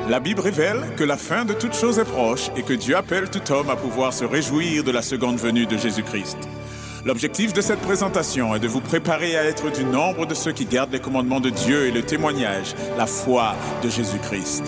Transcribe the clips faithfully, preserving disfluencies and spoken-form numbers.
La Bible révèle que la fin de toute chose est proche et que Dieu appelle tout homme à pouvoir se réjouir de la seconde venue de Jésus-Christ. L'objectif de cette présentation est de vous préparer à être du nombre de ceux qui gardent les commandements de Dieu et le témoignage, la foi de Jésus-Christ.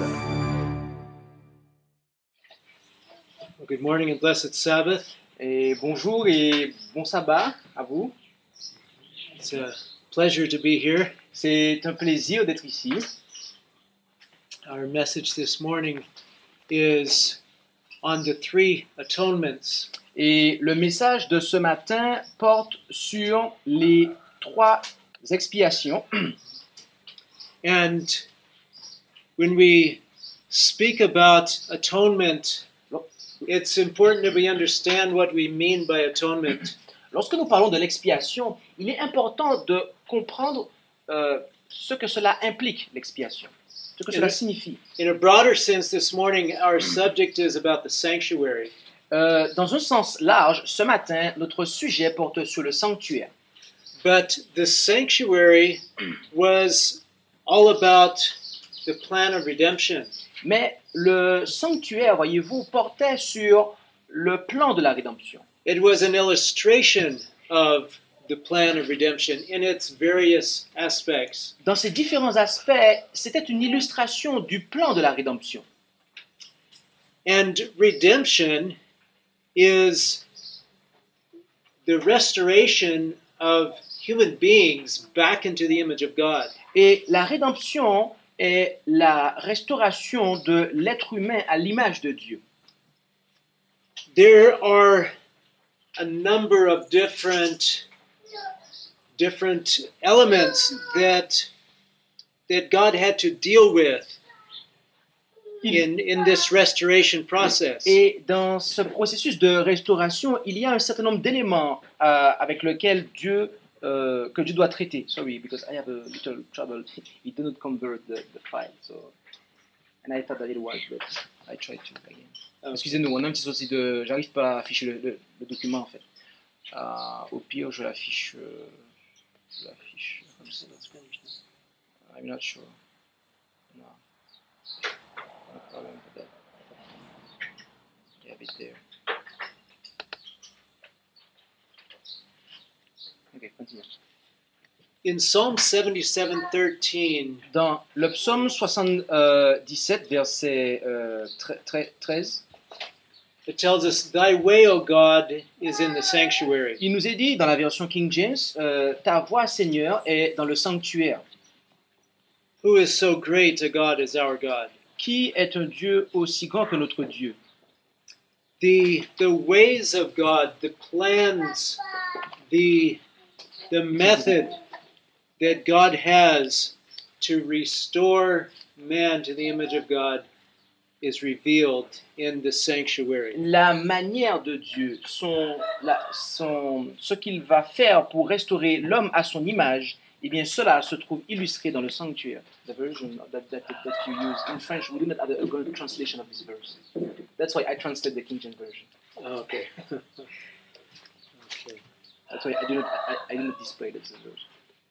Good morning and blessed Sabbath. Et bonjour et bon sabbat à vous. It's a pleasure to be here. C'est un plaisir d'être ici. Our message this morning is on the three atonements. Et le message de ce matin porte sur les trois expiations. And when we speak about atonement, it's important that we understand what we mean by atonement. Lorsque nous parlons de l'expiation, il est important de comprendre euh, ce que cela implique, l'expiation, ce que In cela a- signifie. In a broader sense, this morning, our subject is about the sanctuary. Euh, dans un sens large, ce matin, notre sujet porte sur le sanctuaire. But the sanctuary was all about the plan of redemption. Mais le sanctuaire, voyez-vous, portait sur le plan de la rédemption. It was an illustration of the plan of redemption in its various aspects. Dans ces différents aspects, c'était une illustration du plan de la rédemption. And redemption is the restoration of human beings back into the image of God. Et la rédemption est la restauration de l'être humain à l'image de Dieu. There are a number of different different elements that that God had to deal with in in this restoration process. Et dans ce processus de restauration, il y a un certain nombre d'éléments euh, avec lesquels Dieu, euh, que Dieu doit traiter. Sorry, because I have a little trouble. It did not convert the, the file, so and I thought that it was, but I tried to again. Okay. Excusez-nous, on a un petit souci de, j'arrive pas à afficher le, le, le document en fait. Euh, au pire, je l'affiche, euh, je l'affiche comme ça. I'm not sure. No. No problem with that. You have it there. Ok, continue. In Psalm seventy-seven thirteen, Dans le psaume soixante-dix-sept, verset euh, tre- treize, it tells us, "Thy way, O God, is in the sanctuary." il nous est dit dans la version King James, euh, ta voix, Seigneur, est dans le sanctuaire. Who is so great a God as our God? Qui est un Dieu aussi grand que notre Dieu? The the ways of God, the plans, the the method that God has to restore man to the image of God is revealed in the sanctuary. La manière de Dieu, son, la- son- ce qu'il va faire pour restaurer l'homme à son image, eh bien cela se trouve illustré dans le sanctuaire. The version that, that, that you use in French, we do not have a good translation of this verse. That's why I translate the King James version. Okay. Okay. That's why I do not, I, I do not display this verse.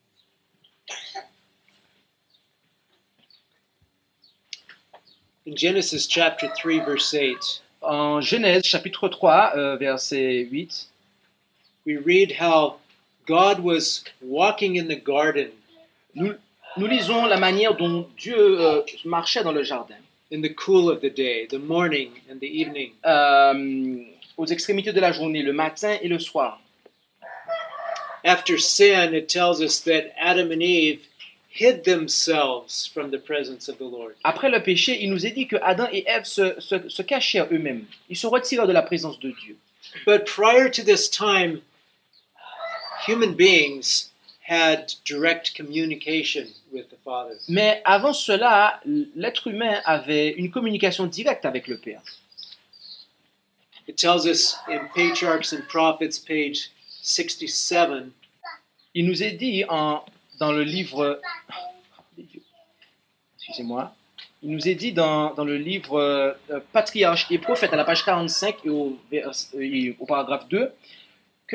In Genesis chapter three, verse eight, En Genèse chapitre trois, euh, verset huit, we read how God was walking in the garden nous, nous lisons la manière dont Dieu euh, marchait dans le jardin. in the cool of the day, the morning and the evening. Euh, aux extrémités de la journée, le matin et le soir. After sin, it tells us that Adam and Eve hid themselves from the presence of the Lord. Après le péché, il nous est dit que Adam et Ève se, se, se cachèrent eux-mêmes. Ils se retirèrent de la présence de Dieu. But prior to this time, human beings had direct communication with the Father. Mais avant cela, l'être humain avait une communication directe avec le Père. It tells us in Patriarchs and Prophets, page sixty-seven, Il nous est dit en, dans le livre... Excusez-moi. Il nous est dit dans, dans le livre euh, Patriarches et Prophètes, à la page quarante-cinq et au, vers- et au paragraphe deux, que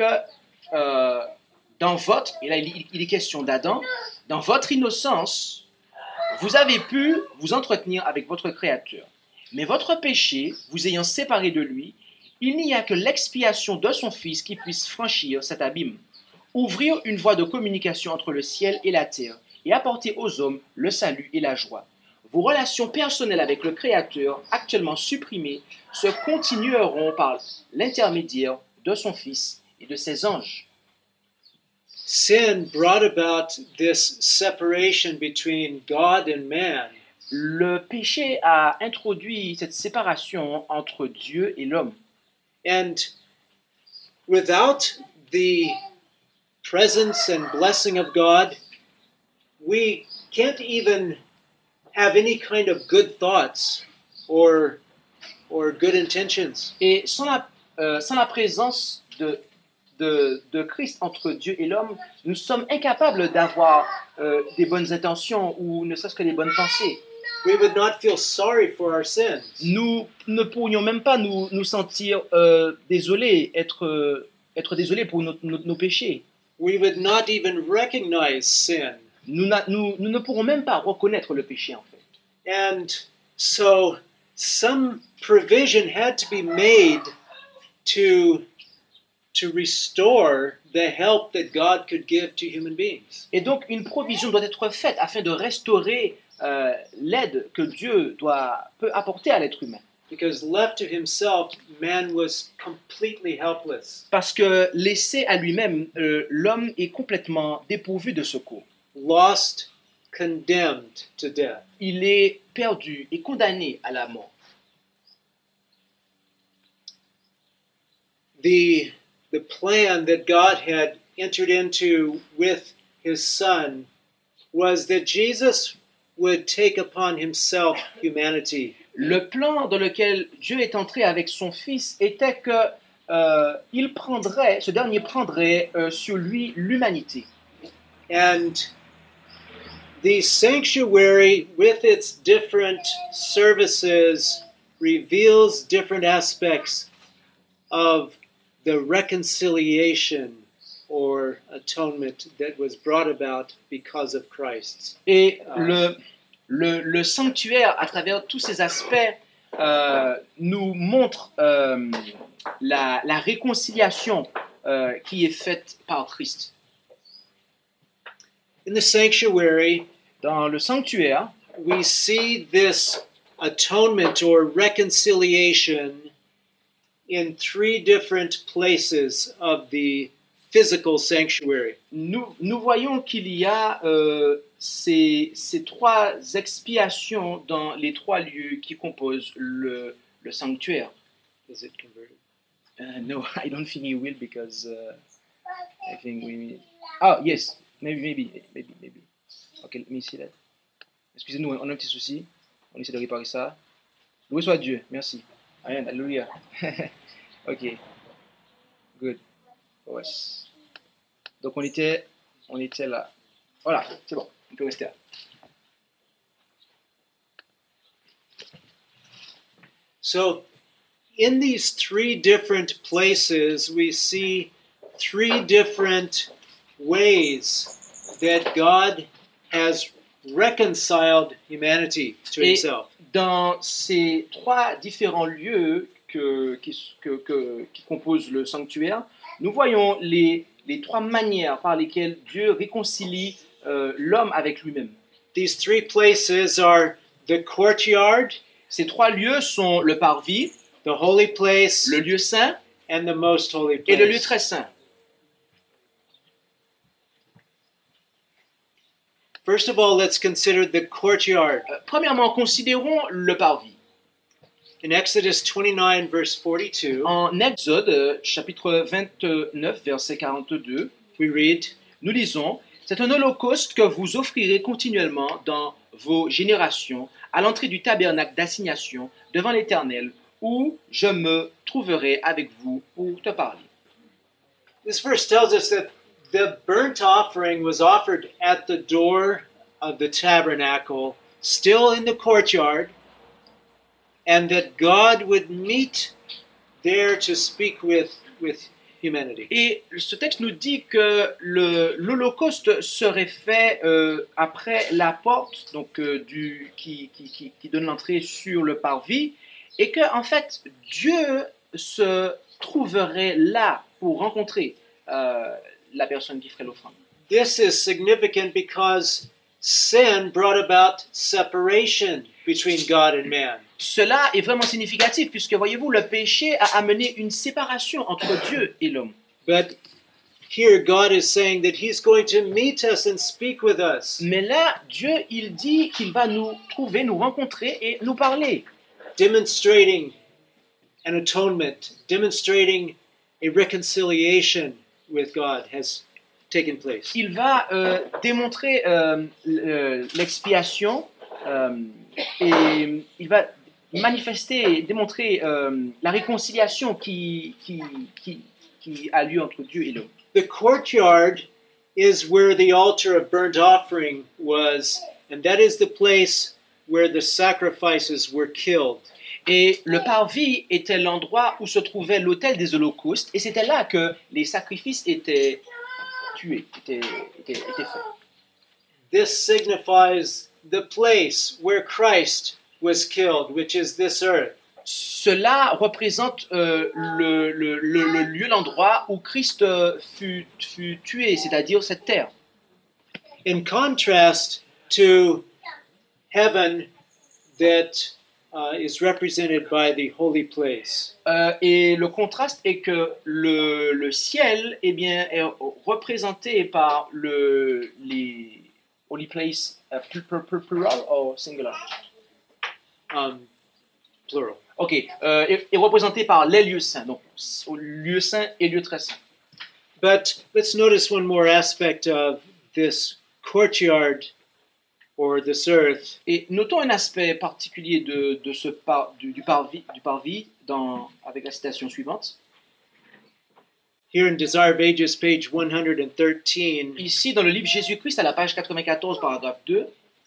euh, dans votre... Et là, il, il est question d'Adam. Dans votre innocence, vous avez pu vous entretenir avec votre Créateur. Mais votre péché, vous ayant séparé de lui, il n'y a que l'expiation de son Fils qui puisse franchir cet abîme, ouvrir une voie de communication entre le ciel et la terre et apporter aux hommes le salut et la joie. Vos relations personnelles avec le Créateur, actuellement supprimées, se continueront par l'intermédiaire de son Fils et de ses anges. Sin brought about this separation between God and man. Le péché a introduit cette séparation entre Dieu et l'homme. And without the presence and blessing of God, we can't even have any kind of good thoughts or, or good intentions. Et sans la, euh, sans la présence de, de, de Christ entre Dieu et l'homme, nous sommes incapables d'avoir euh, des bonnes intentions ou ne serait-ce que des bonnes pensées. We would not feel sorry for our sins. Nous ne pourrions même pas nous, nous sentir euh, désolés, être, euh, être désolés pour nos, nos, nos péchés. We would not even recognize sin. Nous, n'a- nous, nous ne pourrons même pas reconnaître le péché en fait. And so some provision had to be made to, to restore the help that God could give to human beings. Et donc une provision doit être faite afin de restaurer euh, l'aide que Dieu doit, peut apporter à l'être humain. Because left to himself, man was completely helpless, Parce que laissé à lui-même, euh, l'homme est complètement dépourvu de secours. lost, condemned to death. Il est perdu et condamné à la mort. The, the plan that God had entered into with his son was that Jesus would take upon himself humanity. Le plan dans lequel Dieu est entré avec son Fils était que euh, il prendrait, ce dernier prendrait euh, sur lui l'humanité. And the sanctuary, with its different services, reveals different aspects of the reconciliation or atonement that was brought about because of Christ. Et le, le, le sanctuaire, à travers tous ces aspects, euh, nous montre euh, la, la réconciliation euh, qui est faite par Christ. In the sanctuary, Dans le sanctuaire, we see this atonement or reconciliation in three different places of the physical sanctuary. nous, nous voyons qu'il y a euh, ces, ces trois expiations dans les trois lieux qui composent le, le sanctuaire. Is it converted? Uh, no, I don't think he will because uh, I think we. Oh yes, maybe, maybe, maybe, maybe. Okay, let me see that. Excusez-nous, on a un petit souci. On essaie de réparer ça. Loué soit Dieu. Merci. Amen. Alléluia. Ok. Good. Ouais. Donc on était, on était là. Voilà, c'est bon. On peut rester là. So, in these three different places, we see three different ways that God has reconciled humanity to Et himself. dans ces trois différents lieux que, qui, que- que- qui composent le sanctuaire, nous voyons les, les trois manières par lesquelles Dieu réconcilie euh, l'homme avec lui-même. These three places are the courtyard, Ces trois lieux sont le parvis, the holy place, le lieu saint and the most holy et le lieu place. très saint. First of all, let's consider the courtyard. Euh, premièrement, considérons le parvis. In Exodus twenty-nine, verse forty-two, En Exode, euh, chapitre vingt-neuf, verset quarante-deux, we read, nous lisons « C'est un holocauste que vous offrirez continuellement dans vos générations à l'entrée du tabernacle d'assignation devant l'Éternel, où je me trouverai avec vous pour te parler. » This verse tells us that the burnt offering was offered at the door of the tabernacle, still in the courtyard, and that God would meet there to speak with, with humanity. Et ce texte nous dit que le- l'Holocauste serait fait euh, après la porte donc, euh, du, qui, qui, qui, qui donne l'entrée sur le parvis, et que en fait Dieu se trouverait là pour rencontrer euh, la personne qui ferait l'offrande. This is significant because sin brought about separation between God and man. Cela est vraiment significatif puisque, voyez-vous, le péché a amené une séparation entre Dieu et l'homme. But here God is saying that he's going to meet us and speak with us, Mais là, Dieu, il dit qu'il va nous trouver, nous rencontrer et nous parler, demonstrating an atonement, demonstrating a reconciliation with God has taken place. il va euh, démontrer euh, euh, l'expiation euh, et il va manifester, démontrer euh, la réconciliation qui, qui, qui, qui a lieu entre Dieu et l'homme. The courtyard is where the altar of burnt offering was, and that is the place where the sacrifices were killed. Et le parvis était l'endroit où se trouvait l'autel des holocaustes, et c'était là que les sacrifices étaient tués, étaient, étaient, étaient faits. This signifies the place where Christ was killed, which is this earth. Cela représente euh, le, le, le, le lieu, l'endroit où Christ euh, fut, fut tué, c'est-à-dire cette terre. In contrast to heaven that uh, is represented by the holy place. Euh, et le contraste est que le, le ciel eh bien, est représenté par le, les holy place, euh, plural ou singular? Um, plural. Ok, euh, est, est représenté par les lieux saints, donc lieu saint et lieu très saint. But let's notice one more aspect of this courtyard or this earth. Et notons un aspect particulier de, de ce par, du, du parvis, du parvis dans, avec la citation suivante. Here in Desire of Ages, page one hundred thirteen, Ici, dans le livre Jésus-Christ, à la page quatre-vingt-quatorze, paragraphe deux,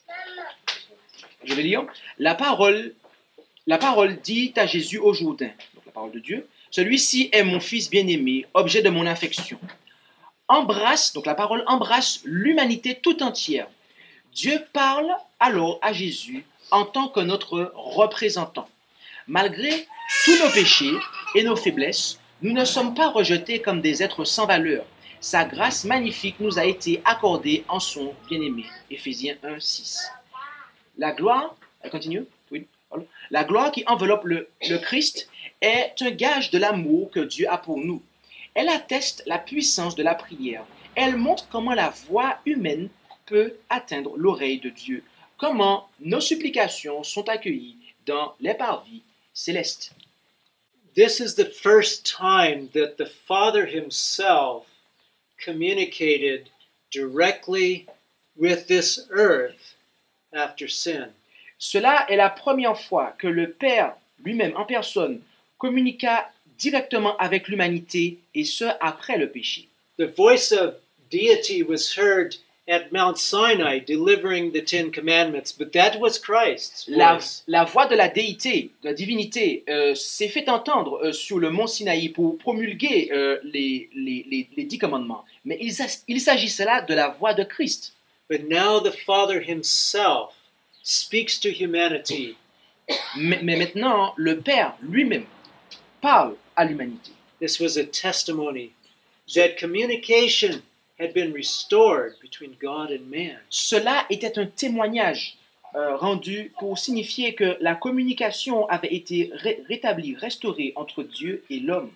je vais lire. La parole, la parole dit à Jésus au Jourdain, donc la parole de Dieu, celui-ci est mon fils bien-aimé, objet de mon affection. Embrasse, donc la parole embrasse l'humanité tout entière. Dieu parle alors à Jésus en tant que notre représentant. Malgré tous nos péchés et nos faiblesses, nous ne sommes pas rejetés comme des êtres sans valeur. Sa grâce magnifique nous a été accordée en son bien-aimé. Éphésiens un, six. La gloire, elle continue? Oui. La gloire qui enveloppe le, le Christ est un gage de l'amour que Dieu a pour nous. Elle atteste la puissance de la prière. Elle montre comment la voix humaine peut atteindre l'oreille de Dieu, comment nos supplications sont accueillies dans les parvis célestes. this is the first time that the Father himself communicated directly with this earth after sin. Cela est la première fois que le Père lui-même en personne communiqua directement avec l'humanité, et ce après le péché. The voice of deity was heard at Mount Sinai delivering the Ten Commandments, but that was Christ's La, voice. la voix de la déité, de la divinité, euh, s'est fait entendre euh, sur le mont Sinaï pour promulguer euh, les, les, les, les dix commandements. Mais il, s'ag- il s'agissait là de la voix de Christ. But now the Father himself speaks to humanity Mais, mais maintenant, le Père lui-même parle à l'humanité. This was a testimony that communication had been restored between God and man. Cela était un témoignage euh, rendu pour signifier que la communication avait été ré- rétablie, restaurée entre Dieu et l'homme.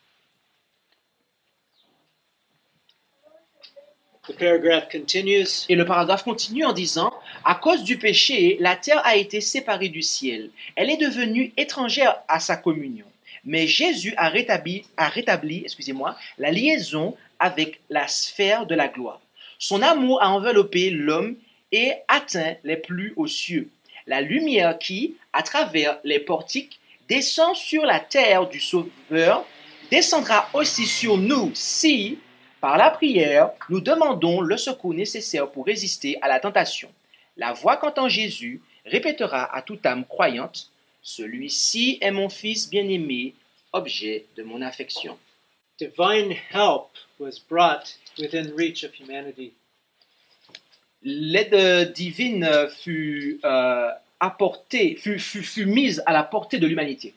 The paragraph continues. Et le paragraphe continue en disant « À cause du péché, la terre a été séparée du ciel. Elle est devenue étrangère à sa communion. Mais Jésus a rétabli, a rétabli excusez-moi, la liaison avec la sphère de la gloire. Son amour a enveloppé l'homme et atteint les plus hauts cieux. La lumière qui, à travers les portiques, descend sur la terre du Sauveur, descendra aussi sur nous si, par la prière, nous demandons le secours nécessaire pour résister à la tentation. La voix qu'entend Jésus répétera à toute âme croyante, « Celui-ci est mon Fils bien-aimé, objet de mon affection. » divine help was brought within reach of humanity. L'aide divine fut euh, apportée, fut, fut, fut mise à la portée de l'humanité.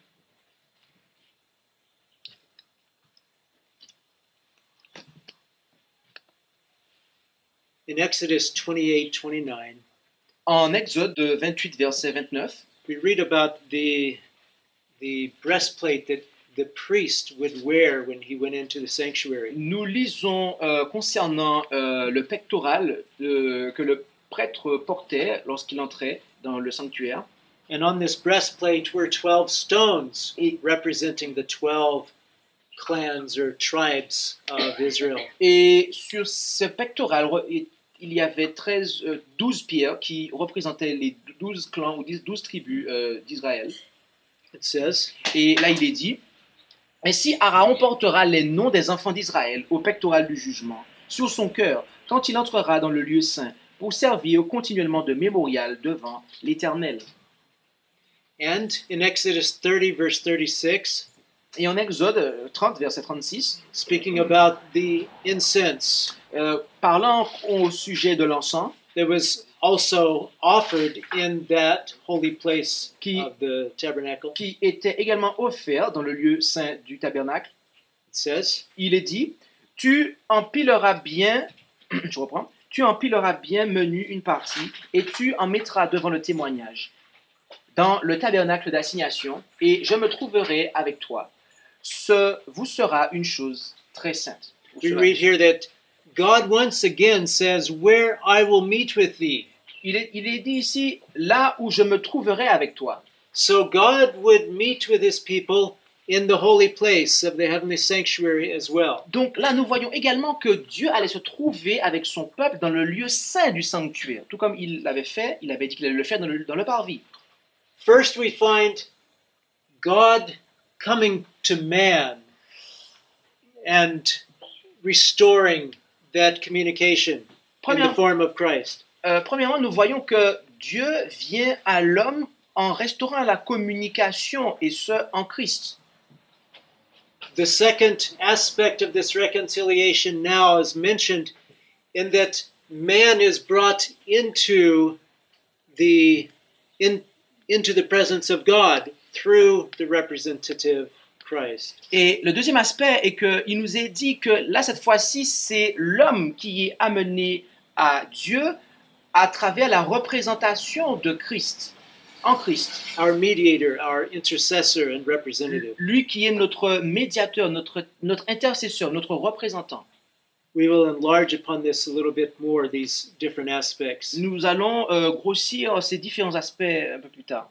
In Exodus twenty-eight twenty-nine, En Exode vingt-huit, verset vingt-neuf, we read about the, the breastplate that the priest would wear when he went into the sanctuary. nous lisons euh, concernant euh, le pectoral de- que le prêtre portait lorsqu'il entrait dans le sanctuaire. And on this breastplate were twelve stones Et- representing the twelve clans or tribes of Israel. Et sur ce pectoral, re- il il y avait treize, euh, douze pierres qui représentaient les douze clans ou dix- douze tribus euh, d'Israël. It says, Et là, il est dit, ainsi Aaron portera les noms des enfants d'Israël au pectoral du jugement, sur son cœur, quand il entrera dans le lieu saint, pour servir continuellement de mémorial devant l'Éternel. and in Exodus thirty, verse thirty-six, Et en Exode trente, verset trente-six, speaking about the incense, euh, parlant au sujet de l'encens, that was also offered in that holy place Qui- of the tabernacle. qui était également offert dans le lieu saint du tabernacle, It says, il est dit, tu empileras bien, je reprends, tu empileras bien menu une partie, et tu en mettras devant le témoignage, dans le tabernacle d'assignation, et je me trouverai avec toi. Ce vous sera une chose très sainte. Pour we cela. read here that God once again says, Where I will meet with thee. Il est, il est dit ici, là où je me trouverai avec toi. So God would meet with his people in the holy place of the heavenly sanctuary as well. Donc là, nous voyons également que Dieu allait se trouver avec son peuple dans le lieu saint du sanctuaire, tout comme il l'avait fait, il avait dit qu'il allait le faire dans le, dans le parvis. First, we find God coming to man and restoring that communication in the Première- form of Christ. Euh, premièrement, nous voyons que Dieu vient à l'homme en restaurant la communication, et ce, en Christ. The second aspect of this reconciliation now is mentioned in that man is brought into the in, into the presence of God through the representative Christ. Et le deuxième aspect est qu'il nous est dit que là, cette fois-ci, c'est l'homme qui est amené à Dieu à travers la représentation de Christ, en Christ. Our mediator, our intercessor and representative. Lui qui est notre médiateur, notre, notre intercesseur, notre représentant. We will enlarge upon this a little bit more, these different aspects. Nous allons euh, grossir ces différents aspects un peu plus tard.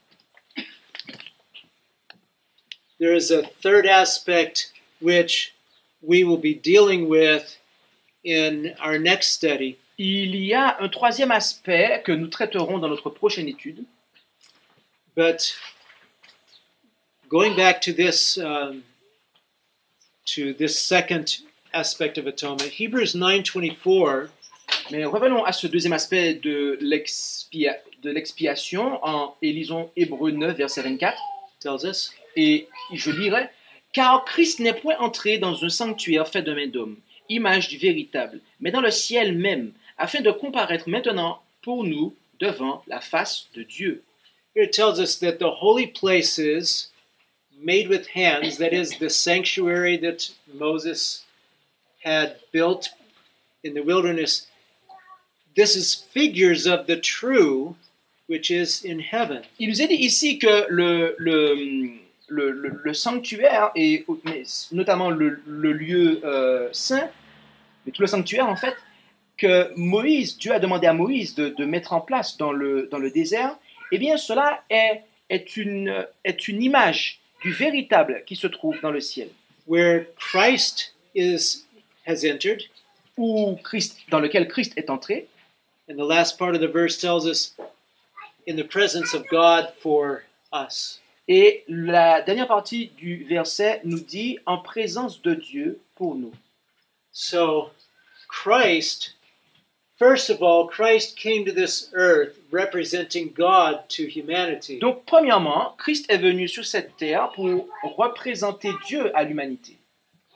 There is a third aspect which we will be dealing with in our next study, Il y a un troisième aspect que nous traiterons dans notre prochaine étude. but going back to this um, to this second aspect of atonement, Hebrews nine twenty-four Mais revenons à ce deuxième aspect de, l'expia- de l'expiation en et lisons Hébreux neuf, verset vingt-quatre. tells us, Et je lirai, car Christ n'est point entré dans un sanctuaire fait de main d'homme, image du véritable, mais dans le ciel même, afin de comparaître maintenant pour nous devant la face de Dieu. here it tells us that the holy places made with hands, that is the sanctuary that Moses had built in the wilderness, this is figures of the true which is in heaven. Il nous est dit ici que le, le, le, le- le sanctuaire, et mais notamment le, le lieu euh, saint, mais tout le sanctuaire en fait, que Moïse, Dieu a demandé à Moïse de, de mettre en place dans le, dans le désert, eh bien cela est, est, une, est une image du véritable qui se trouve dans le ciel, Where Christ is has entered, où Christ, dans lequel Christ est entré. and the last part of the verse tells us, in the presence of God for us. Et la dernière partie du verset nous dit en présence de Dieu pour nous. So, Christ, first of all, Christ came to this earth representing God to humanity. Donc, premièrement, Christ est venu sur cette terre pour représenter Dieu à l'humanité.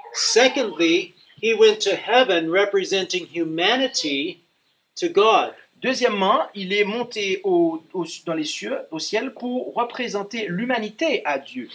Secondly, he went to heaven representing humanity to God. Deuxièmement, il est monté au, au- dans les cieux, au ciel, pour représenter l'humanité à Dieu.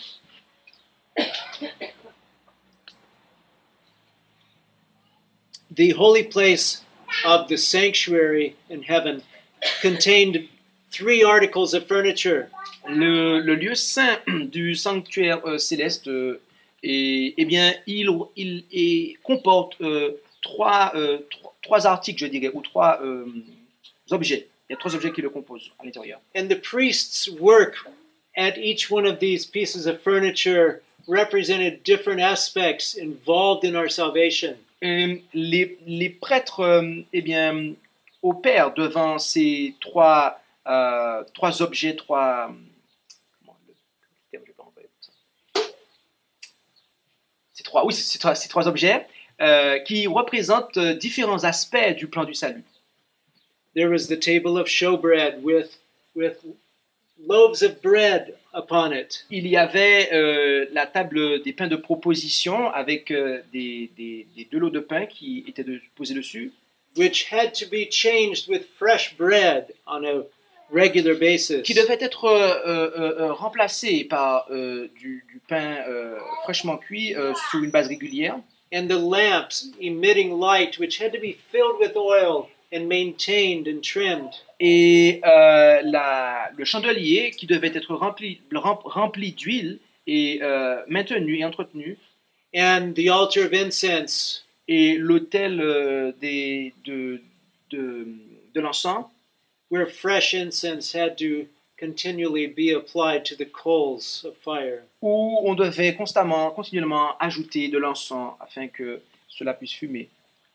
The holy place of the sanctuary in heaven contained three articles of furniture. Le, le lieu saint du sanctuaire euh, céleste, euh, et, eh bien, il, il, il comporte euh, trois, euh, trois, trois articles, je dirais, ou trois euh, objets. Il y a trois objets qui le composent à l'intérieur. And the priest's work at each one of these pieces of furniture represented different aspects involved in our salvation. Et les, les prêtres euh, eh bien, opèrent devant ces trois, euh, trois objets, trois... Comment le terme, je vais pas employer pour ça. Ces trois, oui, ces trois, ces trois objets euh, qui représentent euh, différents aspects du plan du salut. There was the table of showbread with, with loaves of bread upon it. Il y avait euh, la table des pains de proposition avec euh, des, des, des deux lots de pain qui étaient de, posés dessus, Which had to be changed with fresh bread on a regular basis. qui devaient être euh, euh, euh, remplacés par euh, du, du pain euh, fraîchement cuit euh, sur une base régulière. And the lamps emitting light, which had to be filled with oil and maintained and trimmed. Et euh, la, le chandelier qui devait être rempli, rem- rempli d'huile et euh, maintenu et entretenu, And the altar of incense, et l'autel euh, des- de, de, de l'encens, where fresh incense had to continually be applied to the coals of fire. où on devait constamment, continuellement ajouter de l'encens afin que cela puisse fumer.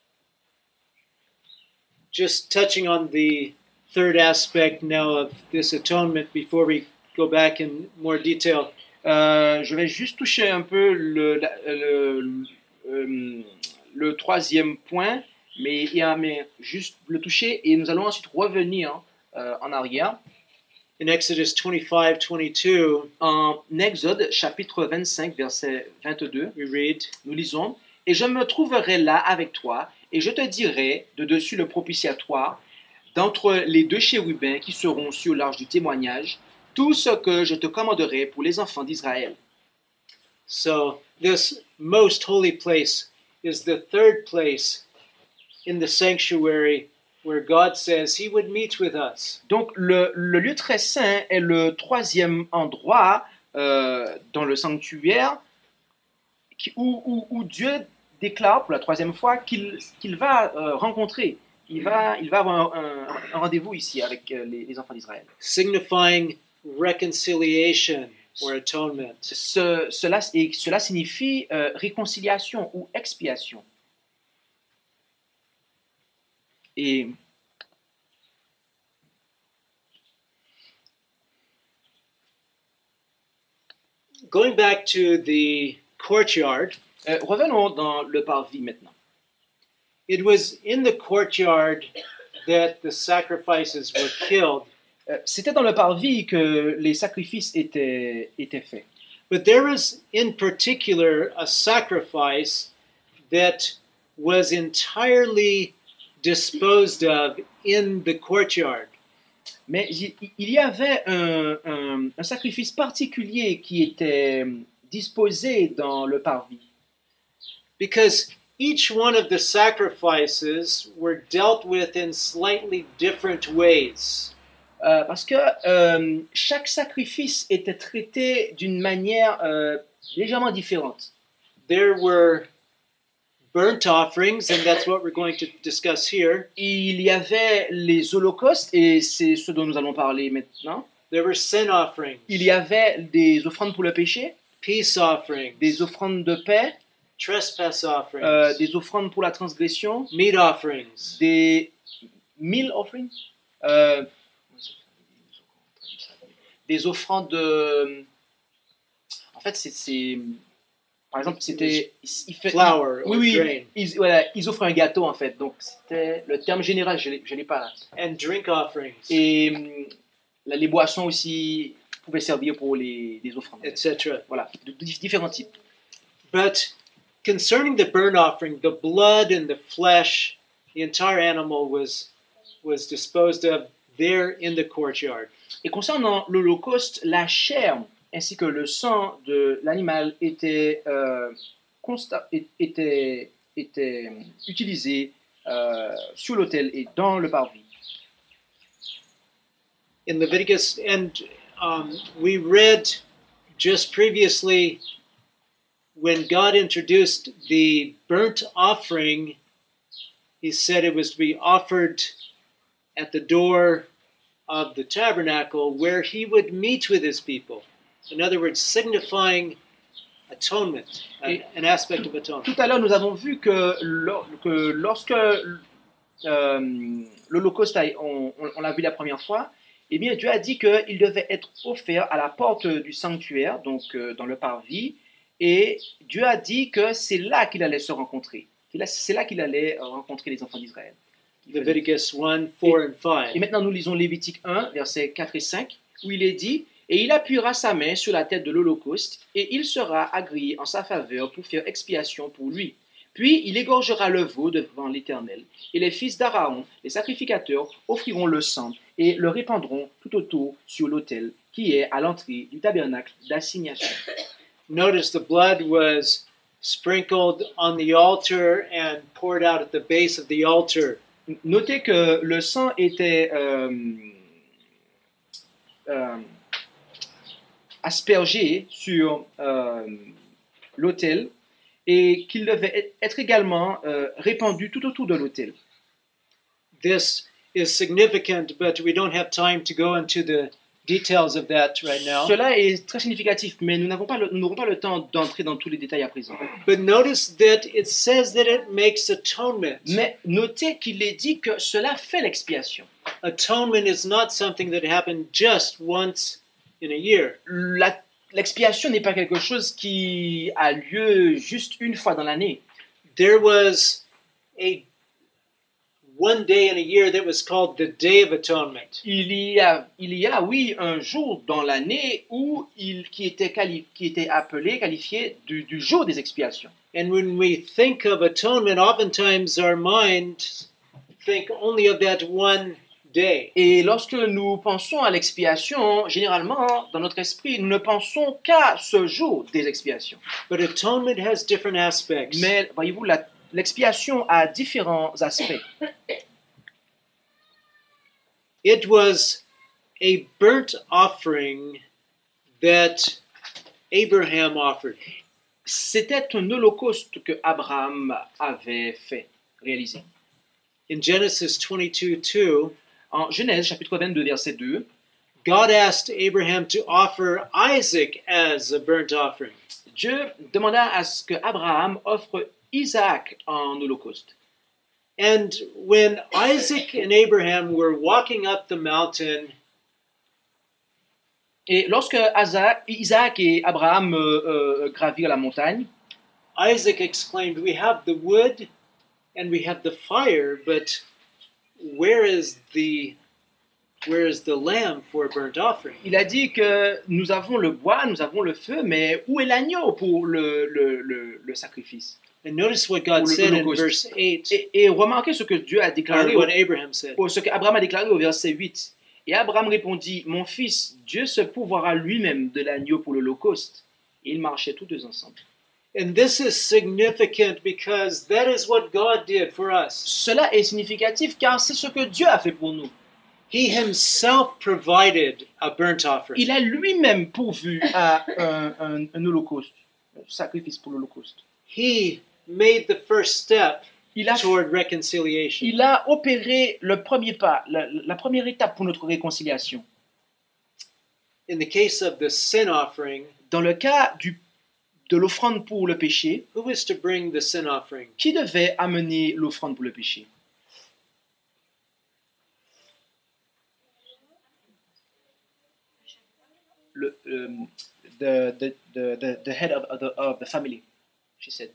Just touching on the third aspect now of this atonement before we go back in more detail. Euh, je vais juste toucher un peu le, la- le, euh, le troisième point, mais, il y a- mais juste le toucher et nous allons ensuite revenir euh, en arrière. In Exodus twenty-five twenty-two, En Exode chapitre vingt-cinq, verset vingt-deux, we read, nous lisons « Et je me trouverai là avec toi, et je te dirai de dessus le propitiatoire, d'entre les deux chérubins qui seront sur l'arche du témoignage, tout ce que je te commanderai pour les enfants d'Israël. » So, this most holy place is the third place in the sanctuary where God says he would meet with us. Donc le, le lieu très saint est le troisième endroit euh, dans le sanctuaire qui- où, où- où Dieu déclare pour la troisième fois qu'il qu'il va euh, rencontrer, il va, il va avoir un, un- un rendez-vous ici avec euh, les, les enfants d'Israël. Signifying reconciliation or atonement. Ce- cela, et cela signifie euh, réconciliation ou expiation. Et Going back to the courtyard, euh, revenons dans le parvis maintenant. it was in the courtyard that the sacrifices were killed. Euh, C'était dans le parvis que les sacrifices étaient, étaient faits. But there was in particular a sacrifice that was entirely disposed of in the courtyard. Mais il il y avait un, un- un sacrifice particulier qui était disposé dans le parvis. Because each one of the sacrifices were dealt with in slightly different ways. Euh, parce que euh, chaque sacrifice était traité d'une manière euh, légèrement différente. There were burnt offerings, and that's what we're going to discuss here. Il y avait les holocaustes, et c'est ce dont nous allons parler maintenant. There were sin offerings, Il y avait des offrandes pour le péché, peace offerings, des offrandes de paix, trespass offerings, euh, des offrandes pour la transgression, meat offerings, des meal offerings, euh, des offrandes de... En fait, c'est... c'est- Par exemple, c'était... il fait- flour Oui, or oui, grain, ils, voilà, ils offrent un gâteau, en fait. Donc, c'était le terme général, je ne l'ai pas là. and drink offerings, Et hum, là, les boissons aussi pouvaient servir pour les, les offrandes. et cetera. Voilà, de, de différents types. But concerning the burnt offering, the blood and the flesh, the entire animal was was disposed of there in the courtyard. Et concernant l'Holocauste, la chair ainsi que le sang de l'animal étaient, euh, consta- étaient, étaient utilisés euh, sur l'autel et dans le parvis. In Leviticus, and um, we read just previously when God introduced the burnt offering, he said it was to be offered at the door of the tabernacle where he would meet with his people. In other words, signifying atonement, an, an aspect of atonement. Tout à l'heure, nous avons vu que, lor- que lorsque euh, l'Holocauste, a- on, on- on l'a vu la première fois, eh bien, Dieu a dit qu'il devait être offert à la porte du sanctuaire, donc euh, dans le parvis, et Dieu a dit que c'est là qu'il allait se rencontrer. Qu'il a- C'est là qu'il allait euh, rencontrer les enfants d'Israël. Leviticus one, four, and Et five. maintenant, nous lisons Lévitique un, versets quatre et cinq, où il est dit « Et il appuiera sa main sur la tête de l'Holocauste, et il sera agréé en sa faveur pour faire expiation pour lui. Puis il égorgera le veau devant l'Éternel, et les fils d'Aaron, les sacrificateurs, offriront le sang et le répandront tout autour sur l'autel qui est à l'entrée du tabernacle d'assignation. » Notice the blood was sprinkled on the altar and poured out at the base of the altar. Notez que le sang était euh, euh, aspergé sur euh, l'autel et qu'il devait être également euh, répandu tout autour de l'autel. This is significant, but we don't have time to go into the details of that right now. Cela est très significatif, mais nous n'avons pas le- nous n'aurons pas le temps d'entrer dans tous les détails à présent. But notice that it says that it makes atonement. Mais notez qu'il est dit que cela fait l'expiation. Atonement is not something that happened just once in a year. La- L'expiation n'est pas quelque chose qui a lieu juste une fois dans l'année. There was a one day in a year that was called the Day of Atonement. Il y a, il y a, oui, un jour dans l'année où il, qui, était quali- qui était appelé, qualifié du, du jour des expiations. And when we think of atonement, oftentimes our minds think only of that one day. Et lorsque nous pensons à l'expiation, généralement, dans notre esprit, nous ne pensons qu'à ce jour des expiations. But atonement has different aspects. Mais voyez-vous, la- l'expiation a différents aspects. It was a burnt offering that Abraham offered. C'était un holocauste que Abraham avait fait, réalisé. In Genesis twenty-two two, En Genèse, chapitre vingt-deux, verset deux, God asked Abraham to offer Isaac as a burnt offering. Dieu demanda à ce que Abraham offre Isaac en holocauste. And when Isaac and Abraham were walking up the mountain, Et lorsque Asa- Isaac et Abraham euh, euh, gravirent la montagne, Isaac exclaimed, "We have the wood and we have the fire, but where is the where is the lamb for a burnt offering?" il a dit que nous avons le bois, nous avons le feu, mais où est l'agneau pour le, le, le, le sacrifice? And notice what God Pour le said in Holocauste. verse eight, Et, et remarquez ce que Dieu a déclaré, or au, what Abraham said. au- ce qu'Abraham a déclaré au verset huit. Et Abraham répondit, mon fils, Dieu se pourvoira lui-même de l'agneau pour l'holocauste. Et ils marchaient tous deux ensemble. And this is significant because that is what God did for us. Cela est significatif car c'est ce que Dieu a fait pour nous. He himself provided a burnt offering. Il a lui-même pourvu à un, un, un holocauste, un sacrifice pour l'holocauste. He made the first step Il a, toward reconciliation. il a opéré le premier pas, la, la première étape pour notre réconciliation. In the case of the sin offering, Dans le cas du, de l'offrande pour le péché, who was to bring the sin offering? qui devait amener l'offrande pour le péché? Le, um, the, the, the, the, the head of, of, the, of the family, she said.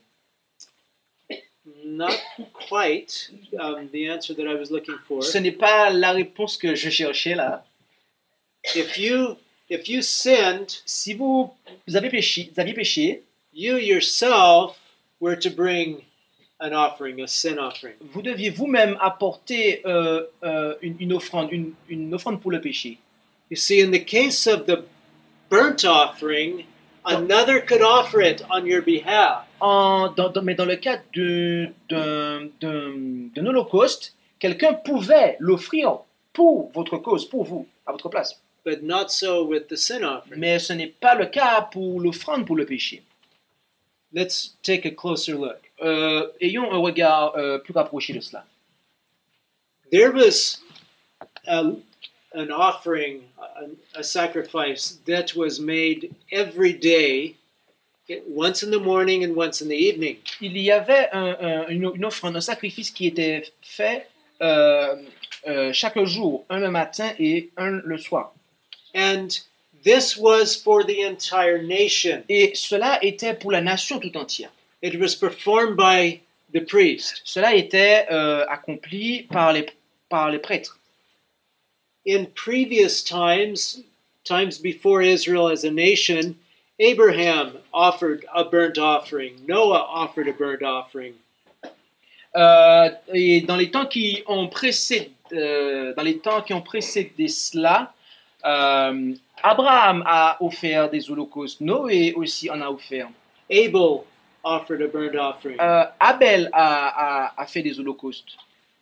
Not quite um, the answer that I was looking for. Ce n'est pas la réponse que je cherchais là. If you if you sinned, Si vous, vous avez péché, vous aviez péché, you yourself were to bring an offering, a sin offering. vous deviez vous-même apporter euh, euh, une, une offrande, une, une offrande pour le péché. You see, in the case of the burnt offering, another could offer it on your behalf. En, dans, dans- mais dans le cas de- d'un d'un- d'un holocauste, quelqu'un pouvait l'offrir pour votre cause, pour vous, à votre place. But not so with the sin offering. Mais ce n'est pas le cas pour l'offrande pour le péché. Let's take a closer look. Euh, ayons un regard euh, plus rapproché de cela. There was a, an offering, a, a sacrifice that was made every day, once in the morning and once in the evening. Il y avait un- un- une, une offrande, un sacrifice qui était fait euh, euh, chaque jour, un le matin et un le soir. And this was for the entire nation. Et cela était pour la nation tout entière. It was performed by the priest. Cela était euh, accompli par les, par les prêtres. In previous times, times before Israel as a nation, Abraham offered a burnt offering. Noah offered a burnt offering. Euh, et dans les temps qui ont précédé, euh, dans les temps qui ont précédé cela, euh, Abraham a offert des holocaustes. Noé aussi en a offert. Abel offered a burnt offering. Euh, Abel a, a, a fait des holocaustes.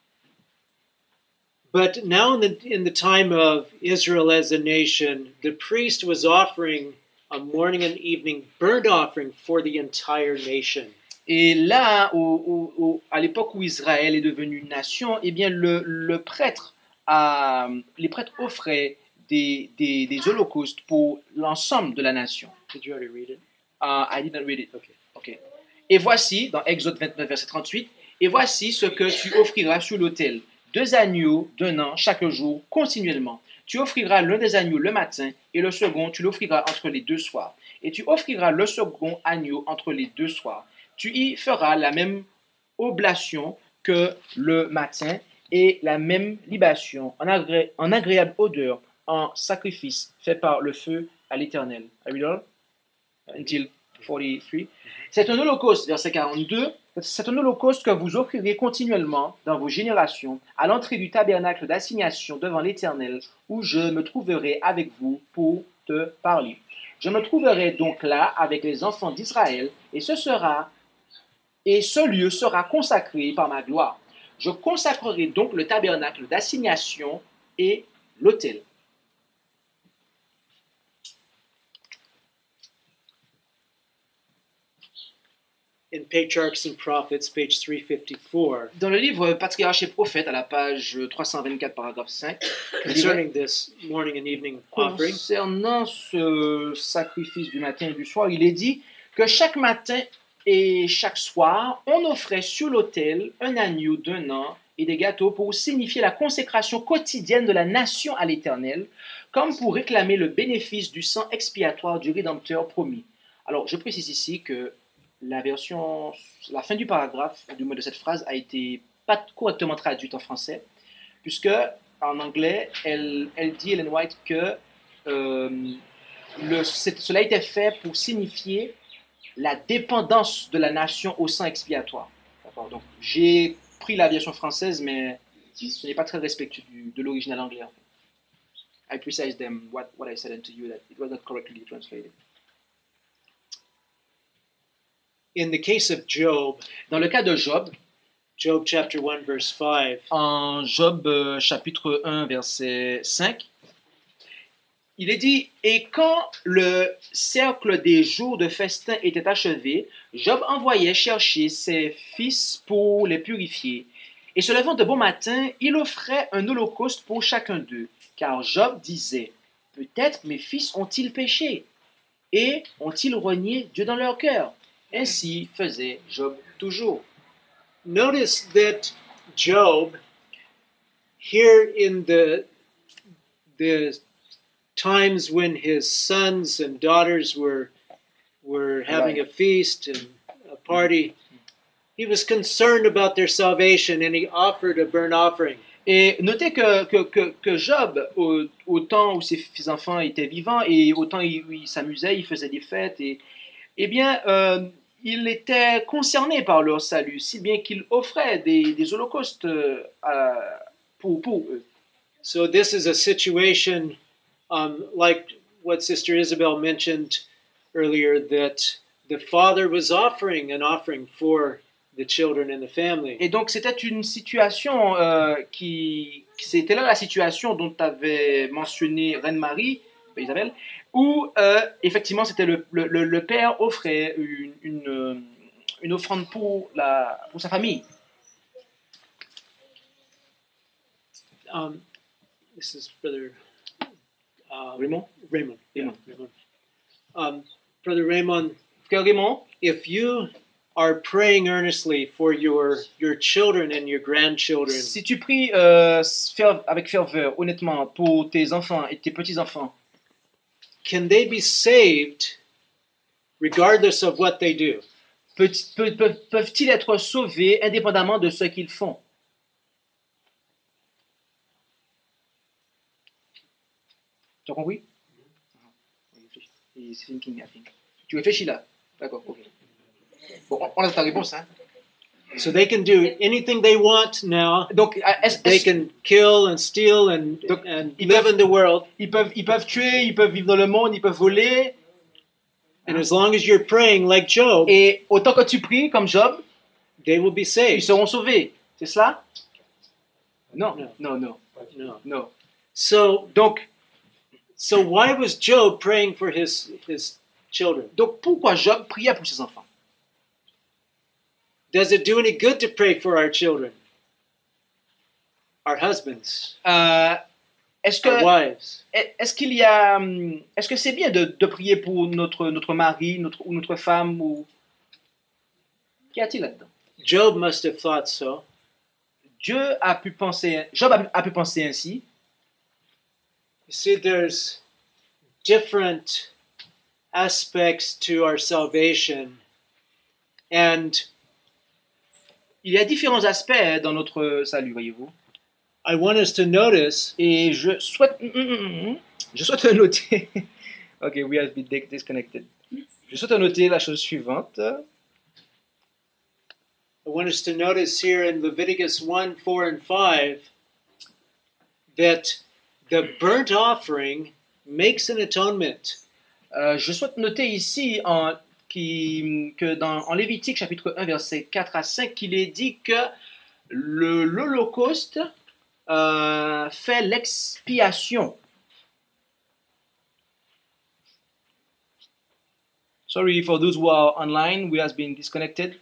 But now in the, in the time of Israel as a nation, the priest was offering a morning and evening burnt offering for the entire nation. Et là, au, au, au- à l'époque où Israël est devenu une nation, eh bien le, le prêtre a, les prêtres offraient des, des, des holocaustes pour l'ensemble de la nation. Did you already read it? Uh, I didn't read it. Okay. Ok. Et voici, dans Exode vingt-neuf, verset trente-huit, et voici ce que tu offriras sur l'autel. Deux agneaux d'un an chaque jour, continuellement. Tu offriras l'un des agneaux le matin, et le second, tu l'offriras entre les deux soirs. Et tu offriras le second agneau entre les deux soirs. Tu y feras la même oblation que le matin, et la même libation en, agré- en agréable odeur, en sacrifice fait par le feu à l'Éternel. I read all? Until forty-three. C'est un holocauste, verset quarante-deux, c'est un holocauste que vous offrirez continuellement dans vos générations à l'entrée du tabernacle d'assignation devant l'Éternel, où je me trouverai avec vous pour te parler. Je me trouverai donc là avec les enfants d'Israël, et ce sera et ce lieu sera consacré par ma gloire. Je consacrerai donc le tabernacle d'assignation et l'autel. In Patriarchs and Prophets, page three fifty-four, Dans le livre Patriarches et Prophètes, à la page trois cent vingt-quatre, paragraphe cinq, concerning this morning and evening offering, concernant ce sacrifice du matin et du soir, il est dit que chaque matin et chaque soir, on offrait sur l'autel un agneau d'un an et des gâteaux pour signifier la consécration quotidienne de la nation à l'Éternel, comme pour réclamer le bénéfice du sang expiatoire du Rédempteur promis. Alors, je précise ici que la version, la fin du paragraphe, du mot de cette phrase, a été pas correctement traduite en français, puisque en anglais, elle, elle dit, Ellen White, que euh, le, c'est- cela a été fait pour signifier la dépendance de la nation au sang expiatoire. D'accord. Donc, j'ai pris la version française, mais ce n'est pas très respectueux du- de l'original anglais. En fait. I precise them what, what I said unto you, that it was not correctly translated. in the case of Job, Dans le cas de Job, Job chapter one, verse five, en Job euh, chapitre un, verset cinq, il est dit « Et quand le cercle des jours de festin était achevé, Job envoyait chercher ses fils pour les purifier. Et se levant de bon matin, il offrait un holocauste pour chacun d'eux. Car Job disait « Peut-être mes fils ont-ils péché et ont-ils renié Dieu dans leur cœur ?» Ainsi faisait Job toujours. notice that Job, here in the the times when his sons and daughters were were having a feast and a party, he was concerned about their salvation and he offered a burnt offering. Et notez que, que, que, que Job, au, au temps où ses fils enfants étaient vivants et au temps où il, où il s'amusait, il faisait des fêtes, et, eh bien, euh, il était concerné par leur salut, si bien qu'il offrait des, des holocaustes euh, à- pour, pour eux. So this is a situation um, like what Sister Isabel mentioned earlier, that the father was offering an offering for the children in the family. Et donc c'était une situation euh, qui, c'était là la situation dont avait mentionné Reine Marie, Isabelle, où euh, effectivement c'était le, le, le- le père offrait une, une, euh, une offrande pour, la, pour sa famille. Um, this is Brother um, Raymond? Raymond. Yeah, Raymond. Raymond. Um, Brother Raymond, Frère Raymond, if you are praying earnestly for your your children and your grandchildren, si tu pries euh, fer- avec ferveur, honnêtement, pour tes enfants et tes petits-enfants, can they be saved regardless of what they do? peut- peut- peuvent- peuvent-ils être sauvés indépendamment de ce qu'ils font? Tu as compris? He's thinking, I think. Tu réfléchis là? D'accord, ok. Bon, on- on a ta réponse, hein? So they can do anything they want now. Donc, est-ce, They est-ce- can kill and steal and Donc, and ils live peuvent- in the world, ils, peuvent, ils peuvent tuer, ils peuvent vivre dans le monde, ils peuvent voler. and as long as you're praying like Job, Et autant que tu pries, comme Job, they will be ils saved. seront sauvés. C'est cela? Non, Non. non, non, No. non. So Donc, so why was Job praying for his his children? donc pourquoi Job priait pour ses enfants? Does it do any good to pray for our children, our husbands, Euh, est-ce que our wives? est-ce qu'il y a hum, est-ce que c'est bien de, de prier pour notre notre mari, notre ou notre femme ou qu'y a-t-il là-dedans? Job must have thought so. Dieu a pu penser, Job a, a pu penser ainsi. You see, there's different aspects to our salvation, and Il y a différents aspects dans notre salut, voyez-vous. I want us to notice Et je souhaite, hum, hum, hum, hum. je souhaite noter. Ok, we have been di- disconnected. Je souhaite noter la chose suivante. I want us to notice here in Leviticus one, four, and five that the burnt offering makes an atonement. Euh, je souhaite noter ici en, qui, que dans en Lévitique chapitre un verset quatre à cinq qu'il est dit que le- l'Holocauste euh, fait l'expiation. Sorry for those who are online, we have been disconnected.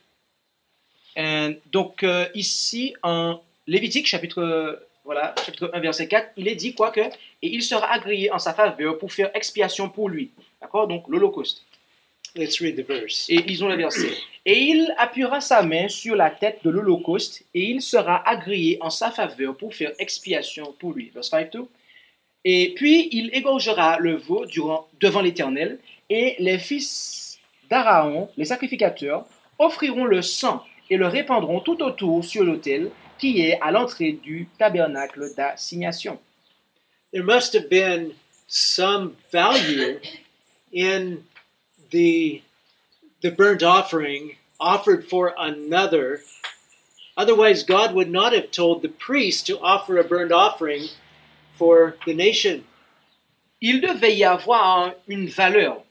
And, donc euh, ici en Lévitique chapitre voilà chapitre un verset quatre, il est dit quoi que et il sera agréé en sa faveur pour faire expiation pour lui. D'accord? Donc l'Holocauste. Let's read the verse. Et lisons le verset. Et il appuiera sa main sur la tête de l'Holocauste et il sera agréé en sa faveur pour faire expiation pour lui. Verse cinq deux. Et puis il égorgera le veau durant, devant l'Éternel et les fils d'Aaron, les sacrificateurs, offriront le sang et le répandront tout autour sur l'autel qui est à l'entrée du tabernacle d'assignation. There must have been some value in the the burnt offering offered for another. Otherwise, God would not have told the priest to offer a burnt offering for the nation. Il devait y avoir une valeur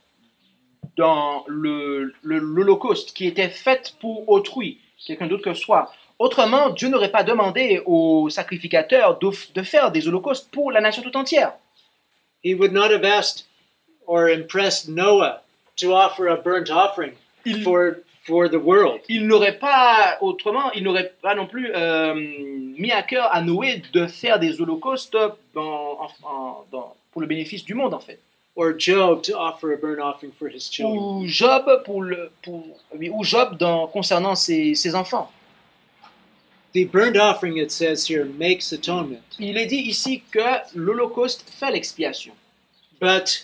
dans le, le- l'Holocauste qui était faite pour autrui, quelqu'un d'autre que soi. Autrement, Dieu n'aurait pas demandé aux sacrificateurs de, de faire des holocaustes pour la nation tout entière. He would not have asked or impressed Noah to offer a burnt offering Il, for for the world. il n'aurait pas, autrement, il n'aurait pas non plus euh, mis à cœur à Noé de faire des holocaustes dans- en- en- dans- pour le bénéfice du monde, en fait. Or Job to offer a burnt offering for his children. Ou Job, pour le, pour, oui, ou Job dans, concernant ses, ses enfants. The burnt offering, it says here, makes atonement. Il est dit ici que l'Holocauste fait l'expiation. But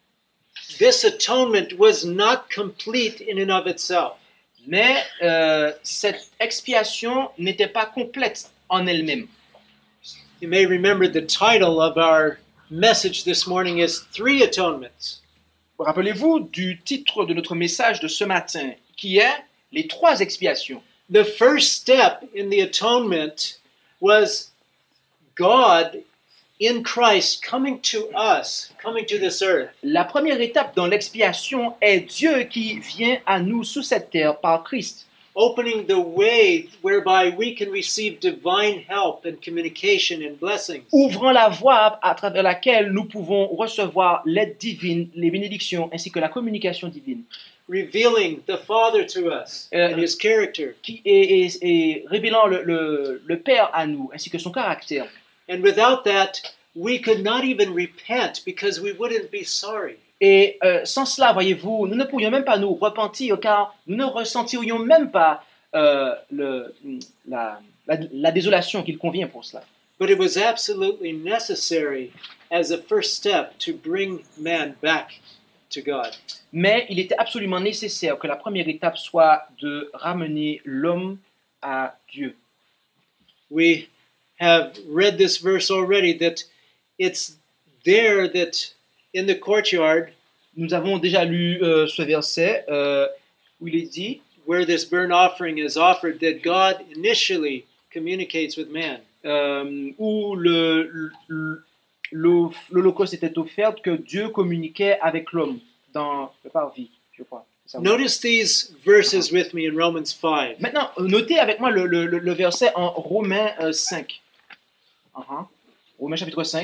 this atonement was not complete in and of itself. Mais euh, cette expiation n'était pas complète en elle-même. You may remember the title of our message this morning is Three Atonements. rappelez-vous du titre de notre message de ce matin, qui est les trois expiations. The first step in the atonement was God in Christ coming to us, coming to this earth. La première étape dans l'expiation est Dieu qui vient à nous sous cette terre par Christ, Opening the way whereby we can receive divine help and communication and blessings. ouvrant la voie à travers laquelle nous pouvons recevoir l'aide divine, les bénédictions ainsi que la communication divine, Revealing the Father to us Euh, and His character. qui est, est- est révélant le, le- le Père à nous ainsi que son caractère. And without that, we could not even repent because we wouldn't be sorry. Et euh, sans cela, voyez-vous, nous ne pourrions même pas nous repentir car nous ne ressentirions même pas euh, le- la, la- la désolation qu'il convient pour cela. But it was absolutely necessary as a first step to bring man back to God. Mais il était absolument nécessaire que la première étape soit de ramener l'homme à Dieu. We have read this verse already that it's there that in the courtyard Nous avons déjà lu euh, ce verset euh, où il est dit where this burnt offering is offered that God initially communicates with man. euh, où le, le- le- l'Holocauste était offert, que Dieu communiquait avec l'homme dans le parvis, je crois. C'est ça, oui. Notice these verses with me in Romans five. Maintenant, euh, notez avec moi le, le- le- le verset en Romains euh, cinq. Uh-huh. Romains chapitre cinq.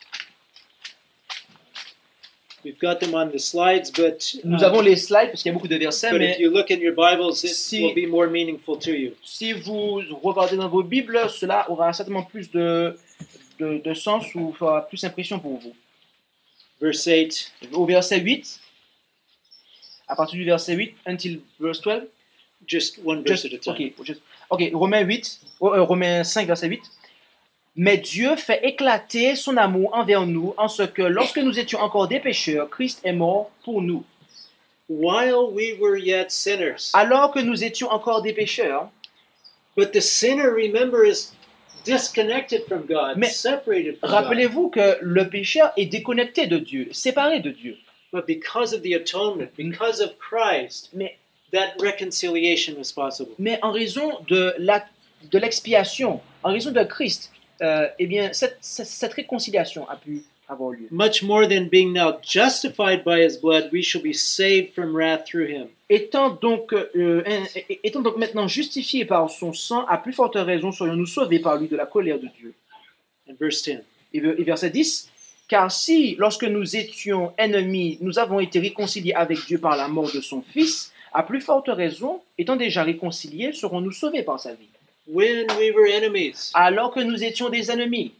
We've got them on the slides, but, Nous uh, avons les slides parce qu'il y a beaucoup de versets, but mais if you look in your Bibles, it Si- will be more meaningful to you. si vous regardez dans vos Bibles, cela aura certainement plus de, de, de sens ou fera plus impression pour vous. Verse eight. Au verset huit, à partir du verset huit, until verse twelve, Just one verse Just- at a time. ok, just- ok, Romains huit, oh, euh, Romains cinq, verset huit. Mais Dieu fait éclater son amour envers nous en ce que lorsque nous étions encore des pécheurs, Christ est mort pour nous. While we were yet sinners. Alors que nous étions encore des pécheurs, But the sinner, remember, is disconnected from God, Mais separated from God. rappelez-vous que le pécheur est déconnecté de Dieu, séparé de Dieu. But because of the atonement, because of Christ, Mais, that reconciliation was possible. mais en raison de la- de l'expiation, en raison de Christ, euh, eh bien, cette, cette- cette réconciliation a pu avoir lieu. Much more than being now justified by His blood, we shall be saved from wrath through Him. Étant donc, euh, un- étant donc maintenant justifiés par son sang, à plus forte raison serions-nous sauvés par lui de la colère de Dieu. And verse ten. Et, ve- et verset dix, car si, lorsque nous étions ennemis, nous avons été réconciliés avec Dieu par la mort de son Fils, à plus forte raison, étant déjà réconciliés, serons-nous sauvés par sa vie. When we were enemies, Alors que nous étions des ennemis,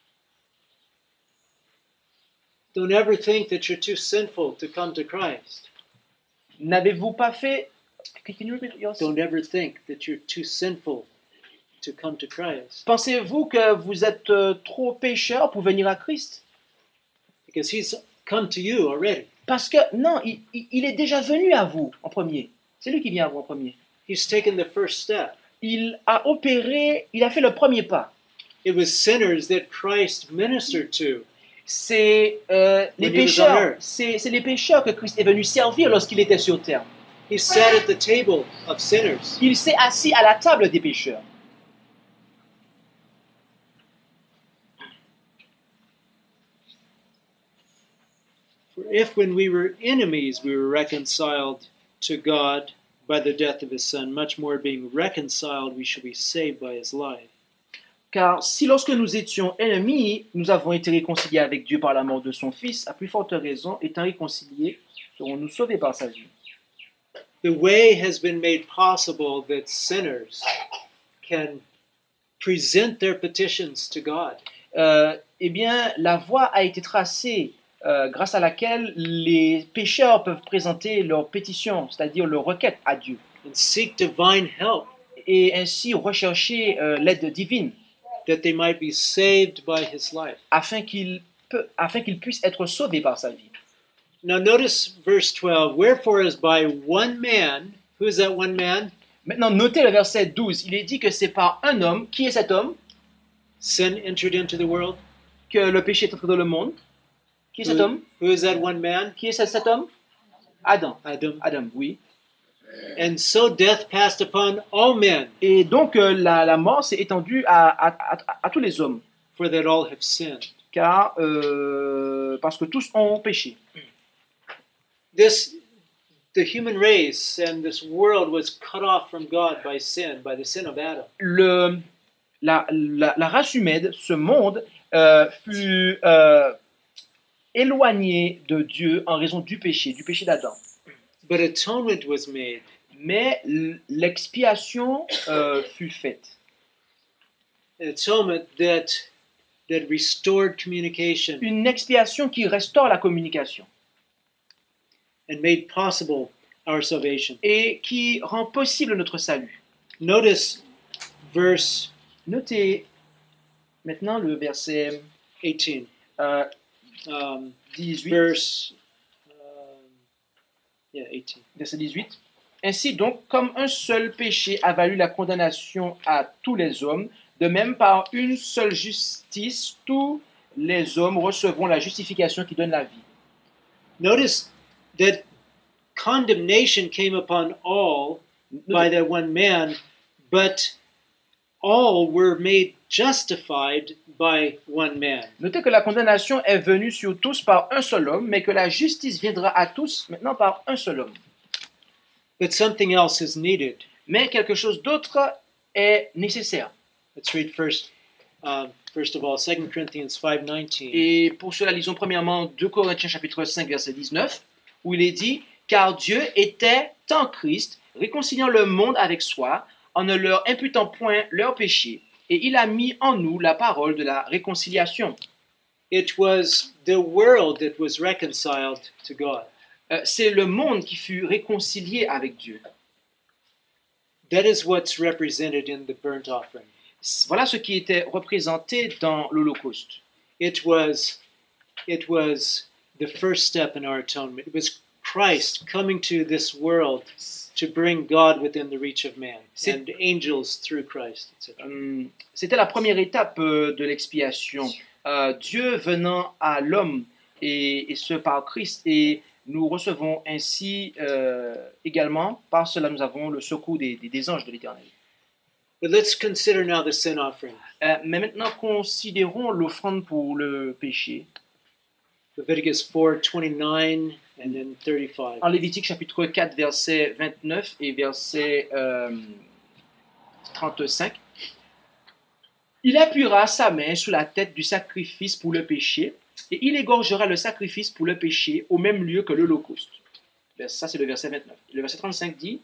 don't ever think that you're too sinful to come to Christ. n'avez-vous pas fait... Can you repeat yours? Don't ever think that you're too sinful to come to Christ. Pensez-vous que vous êtes euh, trop pécheur pour venir à Christ? Because He's come to you already. Parce que, non, il, il- il est déjà venu à vous en premier. C'est lui qui vient à vous en premier. He's taken the first step. Il a opéré, il a fait le premier pas. It was sinners that Christ ministered to. C'est euh, les When he was on pécheurs, earth. c'est c'est les pécheurs que Christ est venu servir lorsqu'il était sur terre. He sat at the table of sinners. Il s'est assis à la table des pécheurs. For if when we were enemies we were reconciled to God by the death of His Son, much more being reconciled we shall be saved by His life. Car si lorsque nous étions ennemis, nous avons été réconciliés avec Dieu par la mort de son Fils, à plus forte raison, étant réconciliés, serons-nous sauvés par sa vie. The way has been made possible that sinners can present their petitions to God. Euh, eh bien, la voie a été tracée euh, grâce à laquelle les pécheurs peuvent présenter leurs pétitions, c'est-à-dire leurs requêtes à Dieu, And seek divine help et ainsi rechercher euh, l'aide divine, that they might be saved by His life. afin qu'ils peut- afin qu'ils puissent être sauvés par sa vie. Now notice verse twelve. Wherefore as by one man, who is that one man? Maintenant, notez le verset douze. Il est dit que c'est par un homme, qui est cet homme, Sin entered into the world. que le péché est entré dans le monde. Qui est cet Who, homme? who is that one man? Qui est cet cet homme? Adam. Adam. Adam, oui. And so death passed upon all men, Et donc euh, la, la mort s'est étendue à, à, à, à tous les hommes, for that all have sinned. car euh, parce que tous ont péché. This, the human race and this world was cut off from God by sin, by the sin of Adam. Le, la, la, la race humaine, ce monde, euh, fut euh, éloigné de Dieu en raison du péché, du péché d'Adam. But atonement was made. Mais l'expiation euh, fut faite. An atonement that, that restored communication Une expiation qui restaure la communication and made possible our salvation. et qui rend possible notre salut. Notice verse Notez maintenant le verset eighteen. euh, Um, dix-huit. verse um, yeah, eighteen. Verset dix-huit. Ainsi donc, comme un seul péché a valu la condamnation à tous les hommes, de même par une seule justice, tous les hommes recevront la justification qui donne la vie. Notice that condemnation came upon all by that one man, but all were made justified by one man. Notez que la condamnation est venue sur tous par un seul homme, mais que la justice viendra à tous maintenant par un seul homme. But something else is needed. Mais quelque chose d'autre est nécessaire. Let's read first, um, first of all, Second Corinthians five nineteen. Et pour cela, lisons premièrement deux Corinthiens chapitre cinq, verset dix-neuf, où il est dit « Car Dieu était en Christ, réconciliant le monde avec soi, en ne leur imputant point leurs péchés, et il a mis en nous la parole de la réconciliation. It was the world that was reconciled to God. » Euh, C'est le monde qui fut réconcilié avec Dieu. That is what's represented in the burnt offering. Voilà ce qui était représenté dans l'Holocauste. It was, it was the first step in our atonement. It was Christ coming to this world to bring God within the reach of man C'est- and angels through Christ, et cetera. Hum, C'était la première étape euh, de l'expiation. Euh, Dieu venant à l'homme, et, et ce par Christ, et nous recevons ainsi euh, également, par cela nous avons le secours des, des, des anges de l'Éternel. But let's consider now the sin offering. Euh, mais maintenant, considérons l'offrande pour le péché. Leviticus four twenty-nine and then thirty-five. En Lévitique chapitre quatre, verset vingt-neuf et verset euh, trente-cinq. Il appuiera sa main sous la tête du sacrifice pour le péché, et il égorgera le sacrifice pour le péché au même lieu que l'Holocauste. Ça, c'est le verset vingt-neuf. Le verset trente-cinq dit,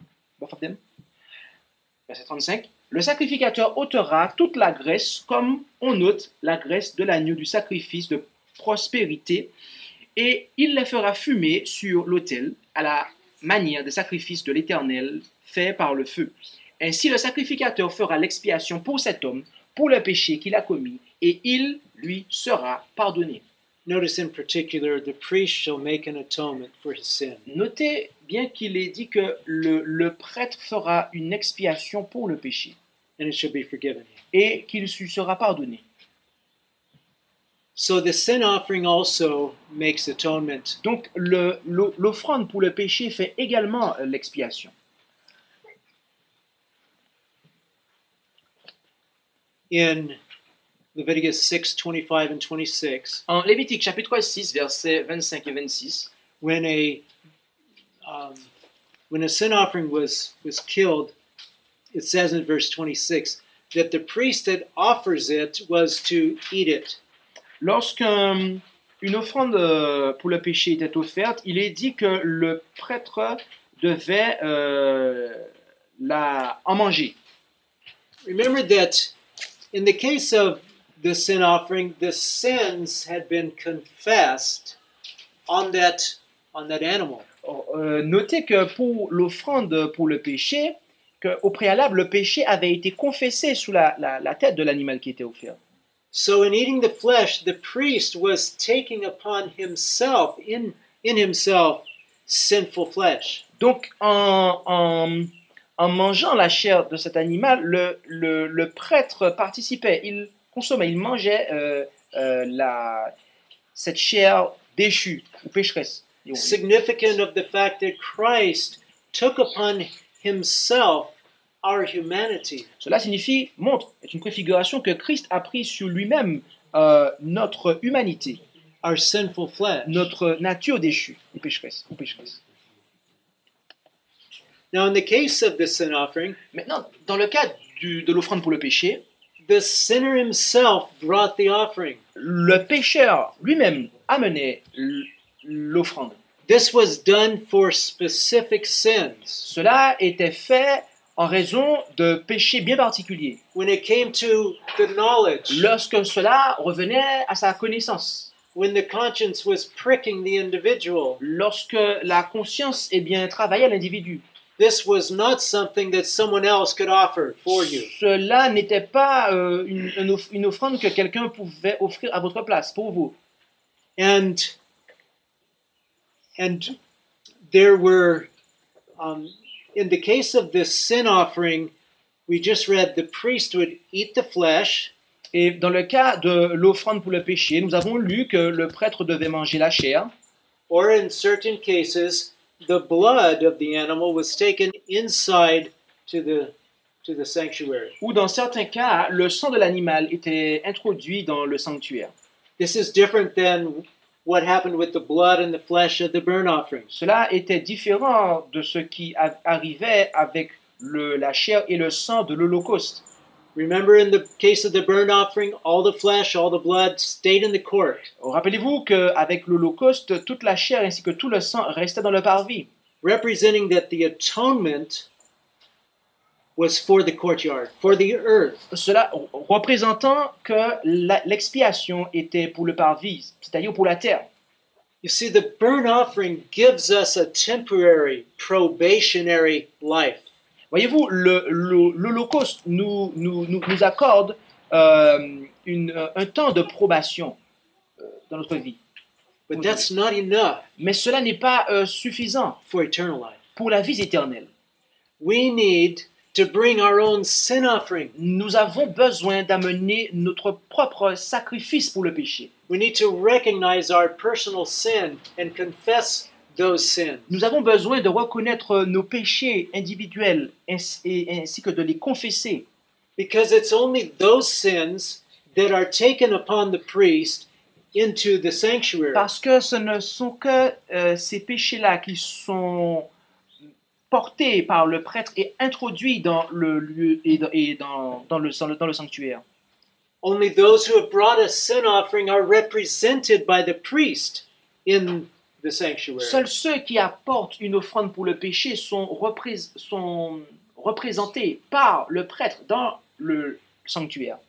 verset trente-cinq, le sacrificateur ôtera toute la graisse comme on ôte la graisse de l'agneau du sacrifice de prospérité, et il les fera fumer sur l'autel à la manière des sacrifices de l'Éternel faits par le feu. Ainsi le sacrificateur fera l'expiation pour cet homme, pour le péché qu'il a commis, et il lui sera pardonné. Notice in particular, the priest shall make an atonement for his sin. Notez bien qu'il est dit que le, le prêtre fera une expiation pour le péché, And it shall be forgiven. et qu'il lui sera pardonné. So the sin offering also makes atonement. Donc le- l'o- l'offrande pour le péché fait également euh, l'expiation. In Leviticus six twenty-five and twenty-six, En Lévitique chapitre six, versets vingt-cinq et vingt-six, when a um, when a sin offering was was killed, it says in verse twenty-six that the priest that offers it was to eat it. lorsqu'une offrande euh, pour le péché était offerte, il est dit que le prêtre devait euh, la, en manger. Remember that in the case of the sin offering, the sins had been confessed on that on that animal. Euh, notez que pour l'offrande pour le péché, que, au préalable, le péché avait été confessé sous la, la, la tête de l'animal qui était offert. So in eating the flesh, the priest was taking upon himself, in, in himself, sinful flesh. Donc, en, en, en mangeant la chair de cet animal, le, le, le prêtre participait, il consommait, il mangeait euh, euh, la, cette chair déchue ou pécheresse. Et on- significant of the fact that Christ took upon himself our humanity. Cela signifie, montre, est une préfiguration que Christ a pris sur lui-même euh, notre humanité, Our sinful flesh. notre nature déchue ou pécheresse. Ou pécheresse. Now, in the case of the sin offering, Maintenant, dans le cas du- de l'offrande pour le péché, the sinner himself brought the offering. le pécheur lui-même amenait l- l'offrande. This was done for specific sins. Cela était fait en raison de péchés bien particuliers, When it came to the knowledge, lorsque cela revenait à sa connaissance, when the conscience was pricking the individual, lorsque la conscience eh bien, travaillait à l'individu. this was not something that someone else could offer for you. Cela n'était pas euh, une, une off- une offrande que quelqu'un pouvait offrir à votre place, pour vous. And and there were, um, in the case of this sin offering, we just read the priest would eat the flesh, Et dans le cas de l'offrande pour le péché, nous avons lu que le prêtre devait manger la chair, or in certain cases, the blood of the animal was taken inside to the to the sanctuary. ou dans certains cas, le sang de l'animal était introduit dans le sanctuaire. This is different than what happened with the blood and the flesh of the burnt offerings. Cela était différent de ce qui a- arrivait avec le- la chair et le sang de l'Holocauste. Remember, in the case of the burnt offering, all the flesh, all the blood stayed in the court, Rappelez-vous qu'avec l'Holocauste, toute la chair ainsi que tout le sang restait dans le parvis, representing that the atonement was for the courtyard, for the earth. cela représentant que la- l'expiation était pour le parvis, c'est-à-dire pour la terre. You see, the burnt offering gives us a temporary, probationary life. Voyez-vous, le- le- l'Holocauste nous, nous, nous, nous accorde euh, une- un temps de probation euh, dans notre vie. But that's not enough Mais cela n'est pas euh, suffisant for eternal life. pour la vie éternelle. We need to bring our own sin offering. Nous avons besoin d'amener notre propre sacrifice pour le péché. We need to recognize our personal sin and confess those sins. Nous avons besoin de reconnaître nos péchés individuels ainsi, et- ainsi que de les confesser. Because it's only those sins that are taken upon the priest into the sanctuary. Parce que ce ne sont que euh, ces péchés-là qui sont portés par le prêtre et introduits dans le lieu et dans, et dans, dans le, dans le- dans le sanctuaire. Only those who have brought a sin offering are represented by the priest in the sanctuary. Seuls ceux qui apportent une offrande pour le péché sont, représ- sont représentés par le prêtre dans le sanctuaire.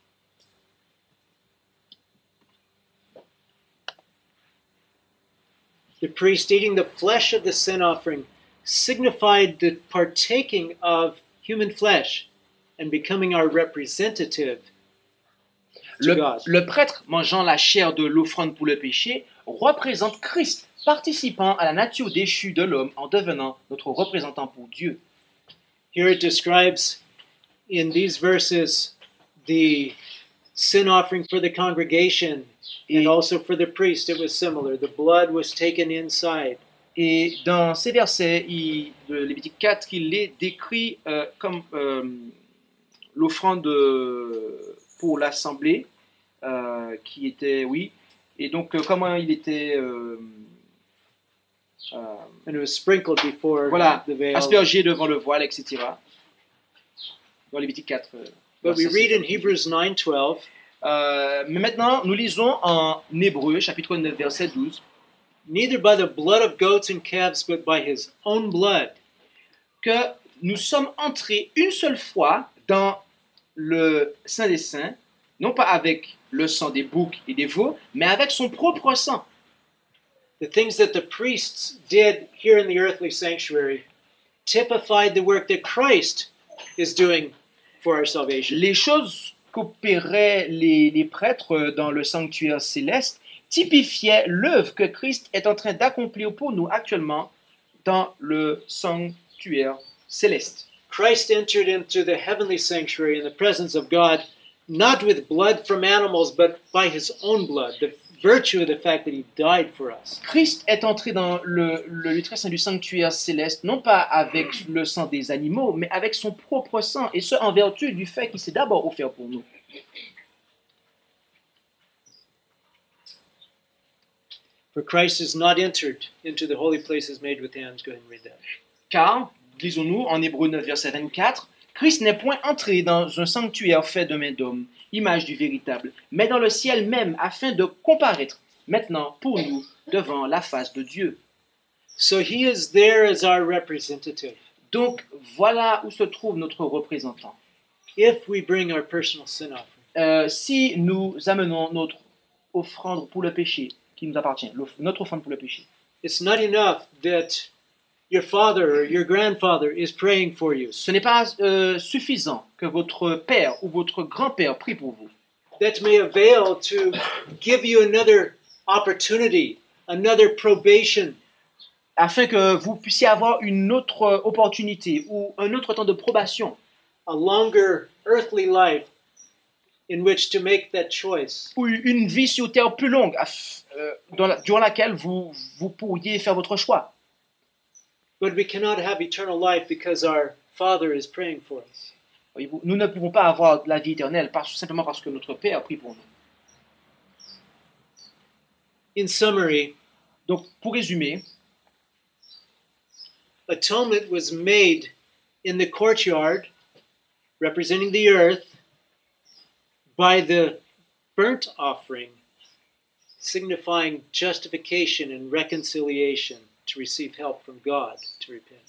The priest eating the flesh of the sin offering signified the partaking of human flesh and becoming our representative to Le, God. le prêtre mangeant la chair de l'offrande pour le péché représente Christ, participant à la nature déchue de l'homme en devenant notre représentant pour Dieu. Here it describes in these verses the sin offering for the congregation and also for the priest. It was similar. The blood was taken inside. Et dans ces versets, il, de Lévitique quatre, il les décrit euh, comme euh, l'offrande euh, pour l'assemblée, euh, qui était, oui, et donc euh, comment il était, euh, euh, And it was sprinkled before voilà, the veil. aspergé devant le voile, et cetera. Dans Lévitique quatre. euh, But we verset read in sept. Hebrews nine twelve, Euh, mais maintenant, nous lisons en Hébreu, chapitre neuf, verset douze, neither by the blood of goats and calves, but by his own blood. que nous sommes entrés une seule fois dans le Saint des Saints, non pas avec le sang des boucs et des veaux, mais avec son propre sang. The things that the priests did here in the earthly sanctuary typified the work that Christ is doing for our salvation. Les choses qu'opéraient les, les prêtres dans le sanctuaire céleste typifiaient l'œuvre que Christ est en train d'accomplir pour nous actuellement dans le sanctuaire céleste. Christ entered into the heavenly sanctuary in the presence of God, not with blood from animals, but by his own blood, the, virtue of the fact that he died for us. Christ est entré dans le, le lieu très saint du sanctuaire céleste, non pas avec le sang des animaux, mais avec son propre sang, et ce en vertu du fait qu'il s'est d'abord offert pour nous. For Christ has not entered into the holy places made with hands. Go ahead and read that. Car, lisons-nous en Hébreux neuf, verset vingt-quatre, Christ n'est point entré dans un sanctuaire fait de main d'homme, image du véritable, mais dans le ciel même, afin de comparaître maintenant pour nous devant la face de Dieu. So he is there as our representative. Donc, voilà où se trouve notre représentant. If we bring our personal sin offering, Euh, si nous amenons notre offrande pour le péché, qui nous appartient, l'off- notre offrande pour le péché, it's not enough that your father or your grandfather is praying for you. ce n'est pas euh, suffisant que votre père ou votre grand-père prie pour vous. That may avail to give you another opportunity, another probation, Afin que vous puissiez avoir une autre opportunité ou un autre temps de probation, a longer earthly life in which to make that choice. ou une vie sur terre plus longue, aff- euh, dans la- durant laquelle vous, vous pourriez faire votre choix. But we cannot have eternal life because our Father is praying for us. Voyez-vous, nous ne pouvons pas avoir la vie éternelle parce- simplement parce que notre Père prie pour nous. In summary, Donc, pour résumer, atonement was made in the courtyard, representing the earth, by the burnt offering, signifying justification and reconciliation to receive help from God to repent.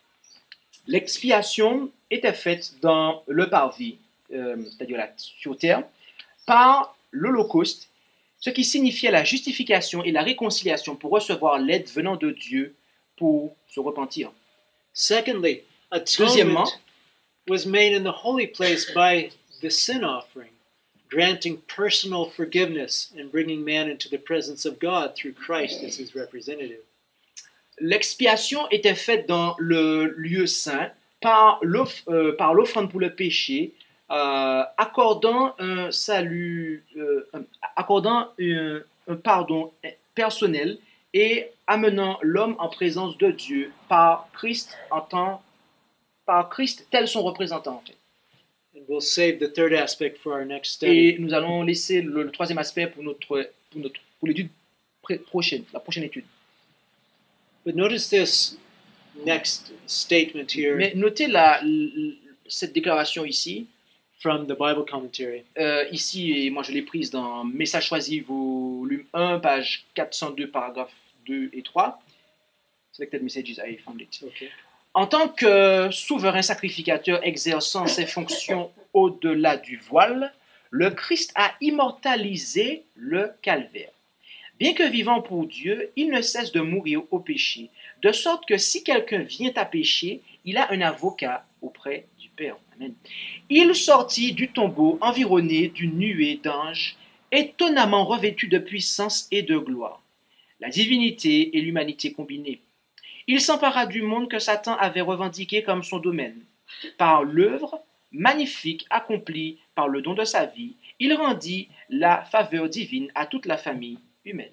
l'expiation était faite dans le parvis, euh, c'est-à-dire là, sur terre, par l'Holocauste, ce qui signifiait la justification et la réconciliation pour recevoir l'aide venant de Dieu pour se repentir. Secondly, Deuxièmement, atonement was made in the holy place by the sin offering, granting personal forgiveness and bringing man into the presence of God through Christ as his representative. l'expiation était faite dans le lieu saint par l'off- euh, par l'offrande pour le péché, euh, accordant un salut, euh, un- accordant un, un pardon personnel et amenant l'homme en présence de Dieu par Christ en tant, par Christ tel son représentant. En fait. And we'll save the third aspect for our next study. Et nous allons laisser le, le troisième aspect pour notre pour notre pour l'étude pré- prochaine, la prochaine étude. But notice this next statement here Mais notez la, l- cette déclaration ici. from the Bible commentary. Euh, ici, et moi je l'ai prise dans Message choisi, volume un, page quatre cent deux, paragraphes deux et trois. Selected Messages, I found it. Okay. En tant que souverain sacrificateur exerçant ses fonctions au-delà du voile, le Christ a immortalisé le calvaire. Bien que vivant pour Dieu, il ne cesse de mourir au péché, de sorte que si quelqu'un vient à pécher, il a un avocat auprès du Père. Amen. Il sortit du tombeau environné d'une nuée d'anges, étonnamment revêtus de puissance et de gloire. La divinité et l'humanité combinées. Il s'empara du monde que Satan avait revendiqué comme son domaine. Par l'œuvre magnifique accomplie par le don de sa vie, il rendit la faveur divine à toute la famille humaine.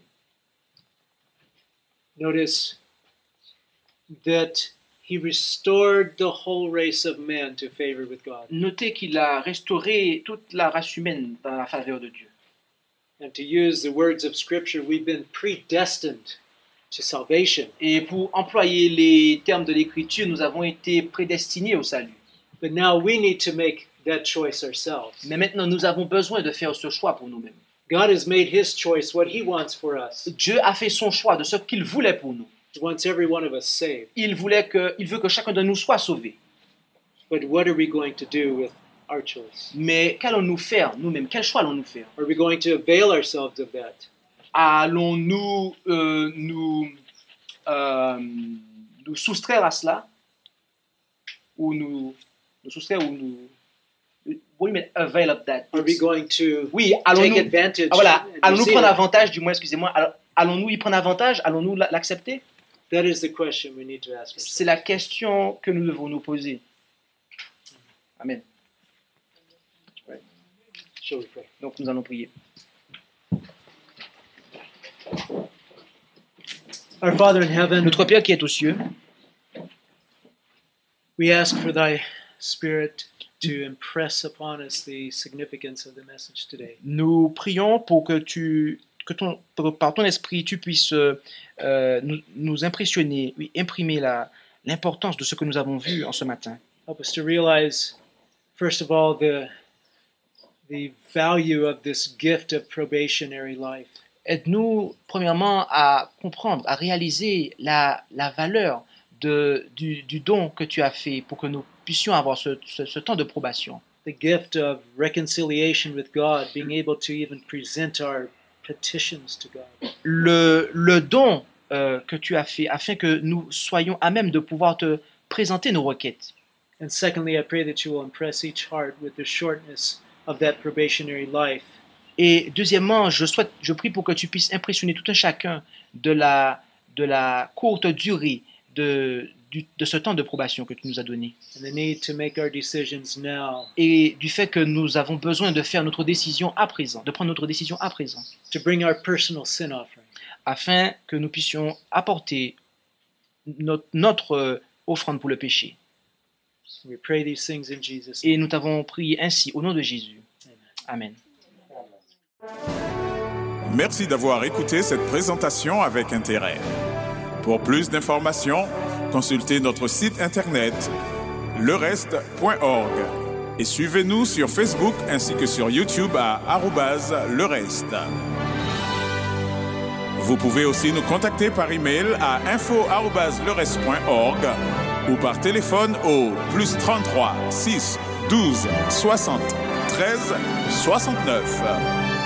Notice that he restored the whole race of men to favor with God. Notez qu'il a restauré toute la race humaine dans la faveur de Dieu. And to use the words of Scripture, we've been predestined to salvation. Et pour employer les termes de l'Écriture, nous avons été prédestinés au salut. But now we need to make that choice ourselves. Mais maintenant, nous avons besoin de faire ce choix pour nous-mêmes. God has made his choice, what he wants for us. Dieu a fait son choix de ce qu'il voulait pour nous. He wants every one of us saved. Il, voulait que, il veut que chacun de nous soit sauvé. But what are we going to do with our choice? Mais qu'allons-nous faire nous-mêmes? Quel choix allons-nous faire? Are we going to avail ourselves of that? Allons-nous euh, nous, euh, nous soustraire à cela? Ou nous, nous soustraire ou nous... What do you mean, avail of that? Are we going to Oui, take allons-nous... advantage? Ah, voilà, and allons-nous receive prendre it? avantage, du moins, excusez-moi, all- allons-nous y prendre avantage? Allons-nous la- l'accepter? That is the question we need to ask ourselves. C'est la question que nous devons nous poser. Amen. Shall we pray? Donc nous allons prier. Our Father in heaven, Notre Père qui est aux cieux, we ask for thy Spirit to impress upon us the significance of the message today. nous prions pour que tu, que ton, pour- par ton esprit, tu puisses euh, euh, nous, nous impressionner, oui, imprimer la, l'importance de ce que nous avons vu en ce matin. Help us to realize, first of all, the, the value of this gift of probationary life. Aide-nous, premièrement, à comprendre, à réaliser la, la valeur de, du, du don que tu as fait pour que nous puissions avoir ce, ce, ce temps de probation. The gift of reconciliation with God, being able to even present our petitions to God. Le, le don euh, que tu as fait afin que nous soyons à même de pouvoir te présenter nos requêtes. And secondly, I pray that you will impress each heart with the shortness of that probationary life. Et deuxièmement, je, souhaite, je prie pour que tu puisses impressionner tout un chacun de la, de la courte durée de, du- de ce temps de probation que tu nous as donné. And the need to make our decisions now, Et du fait que nous avons besoin de faire notre décision à présent, de prendre notre décision à présent, to bring our personal sin offering. afin que nous puissions apporter notre, notre euh, offrande pour le péché. We pray these things in Jesus' name. Et nous t'avons prié ainsi au nom de Jésus. Amen. Merci d'avoir écouté cette présentation avec intérêt. Pour plus d'informations, consultez notre site internet le reste point org et suivez-nous sur Facebook ainsi que sur YouTube à arobase lereste. Vous pouvez aussi nous contacter par email à info arobase lereste point org ou par téléphone au plus trente-trois six douze soixante treize soixante-neuf.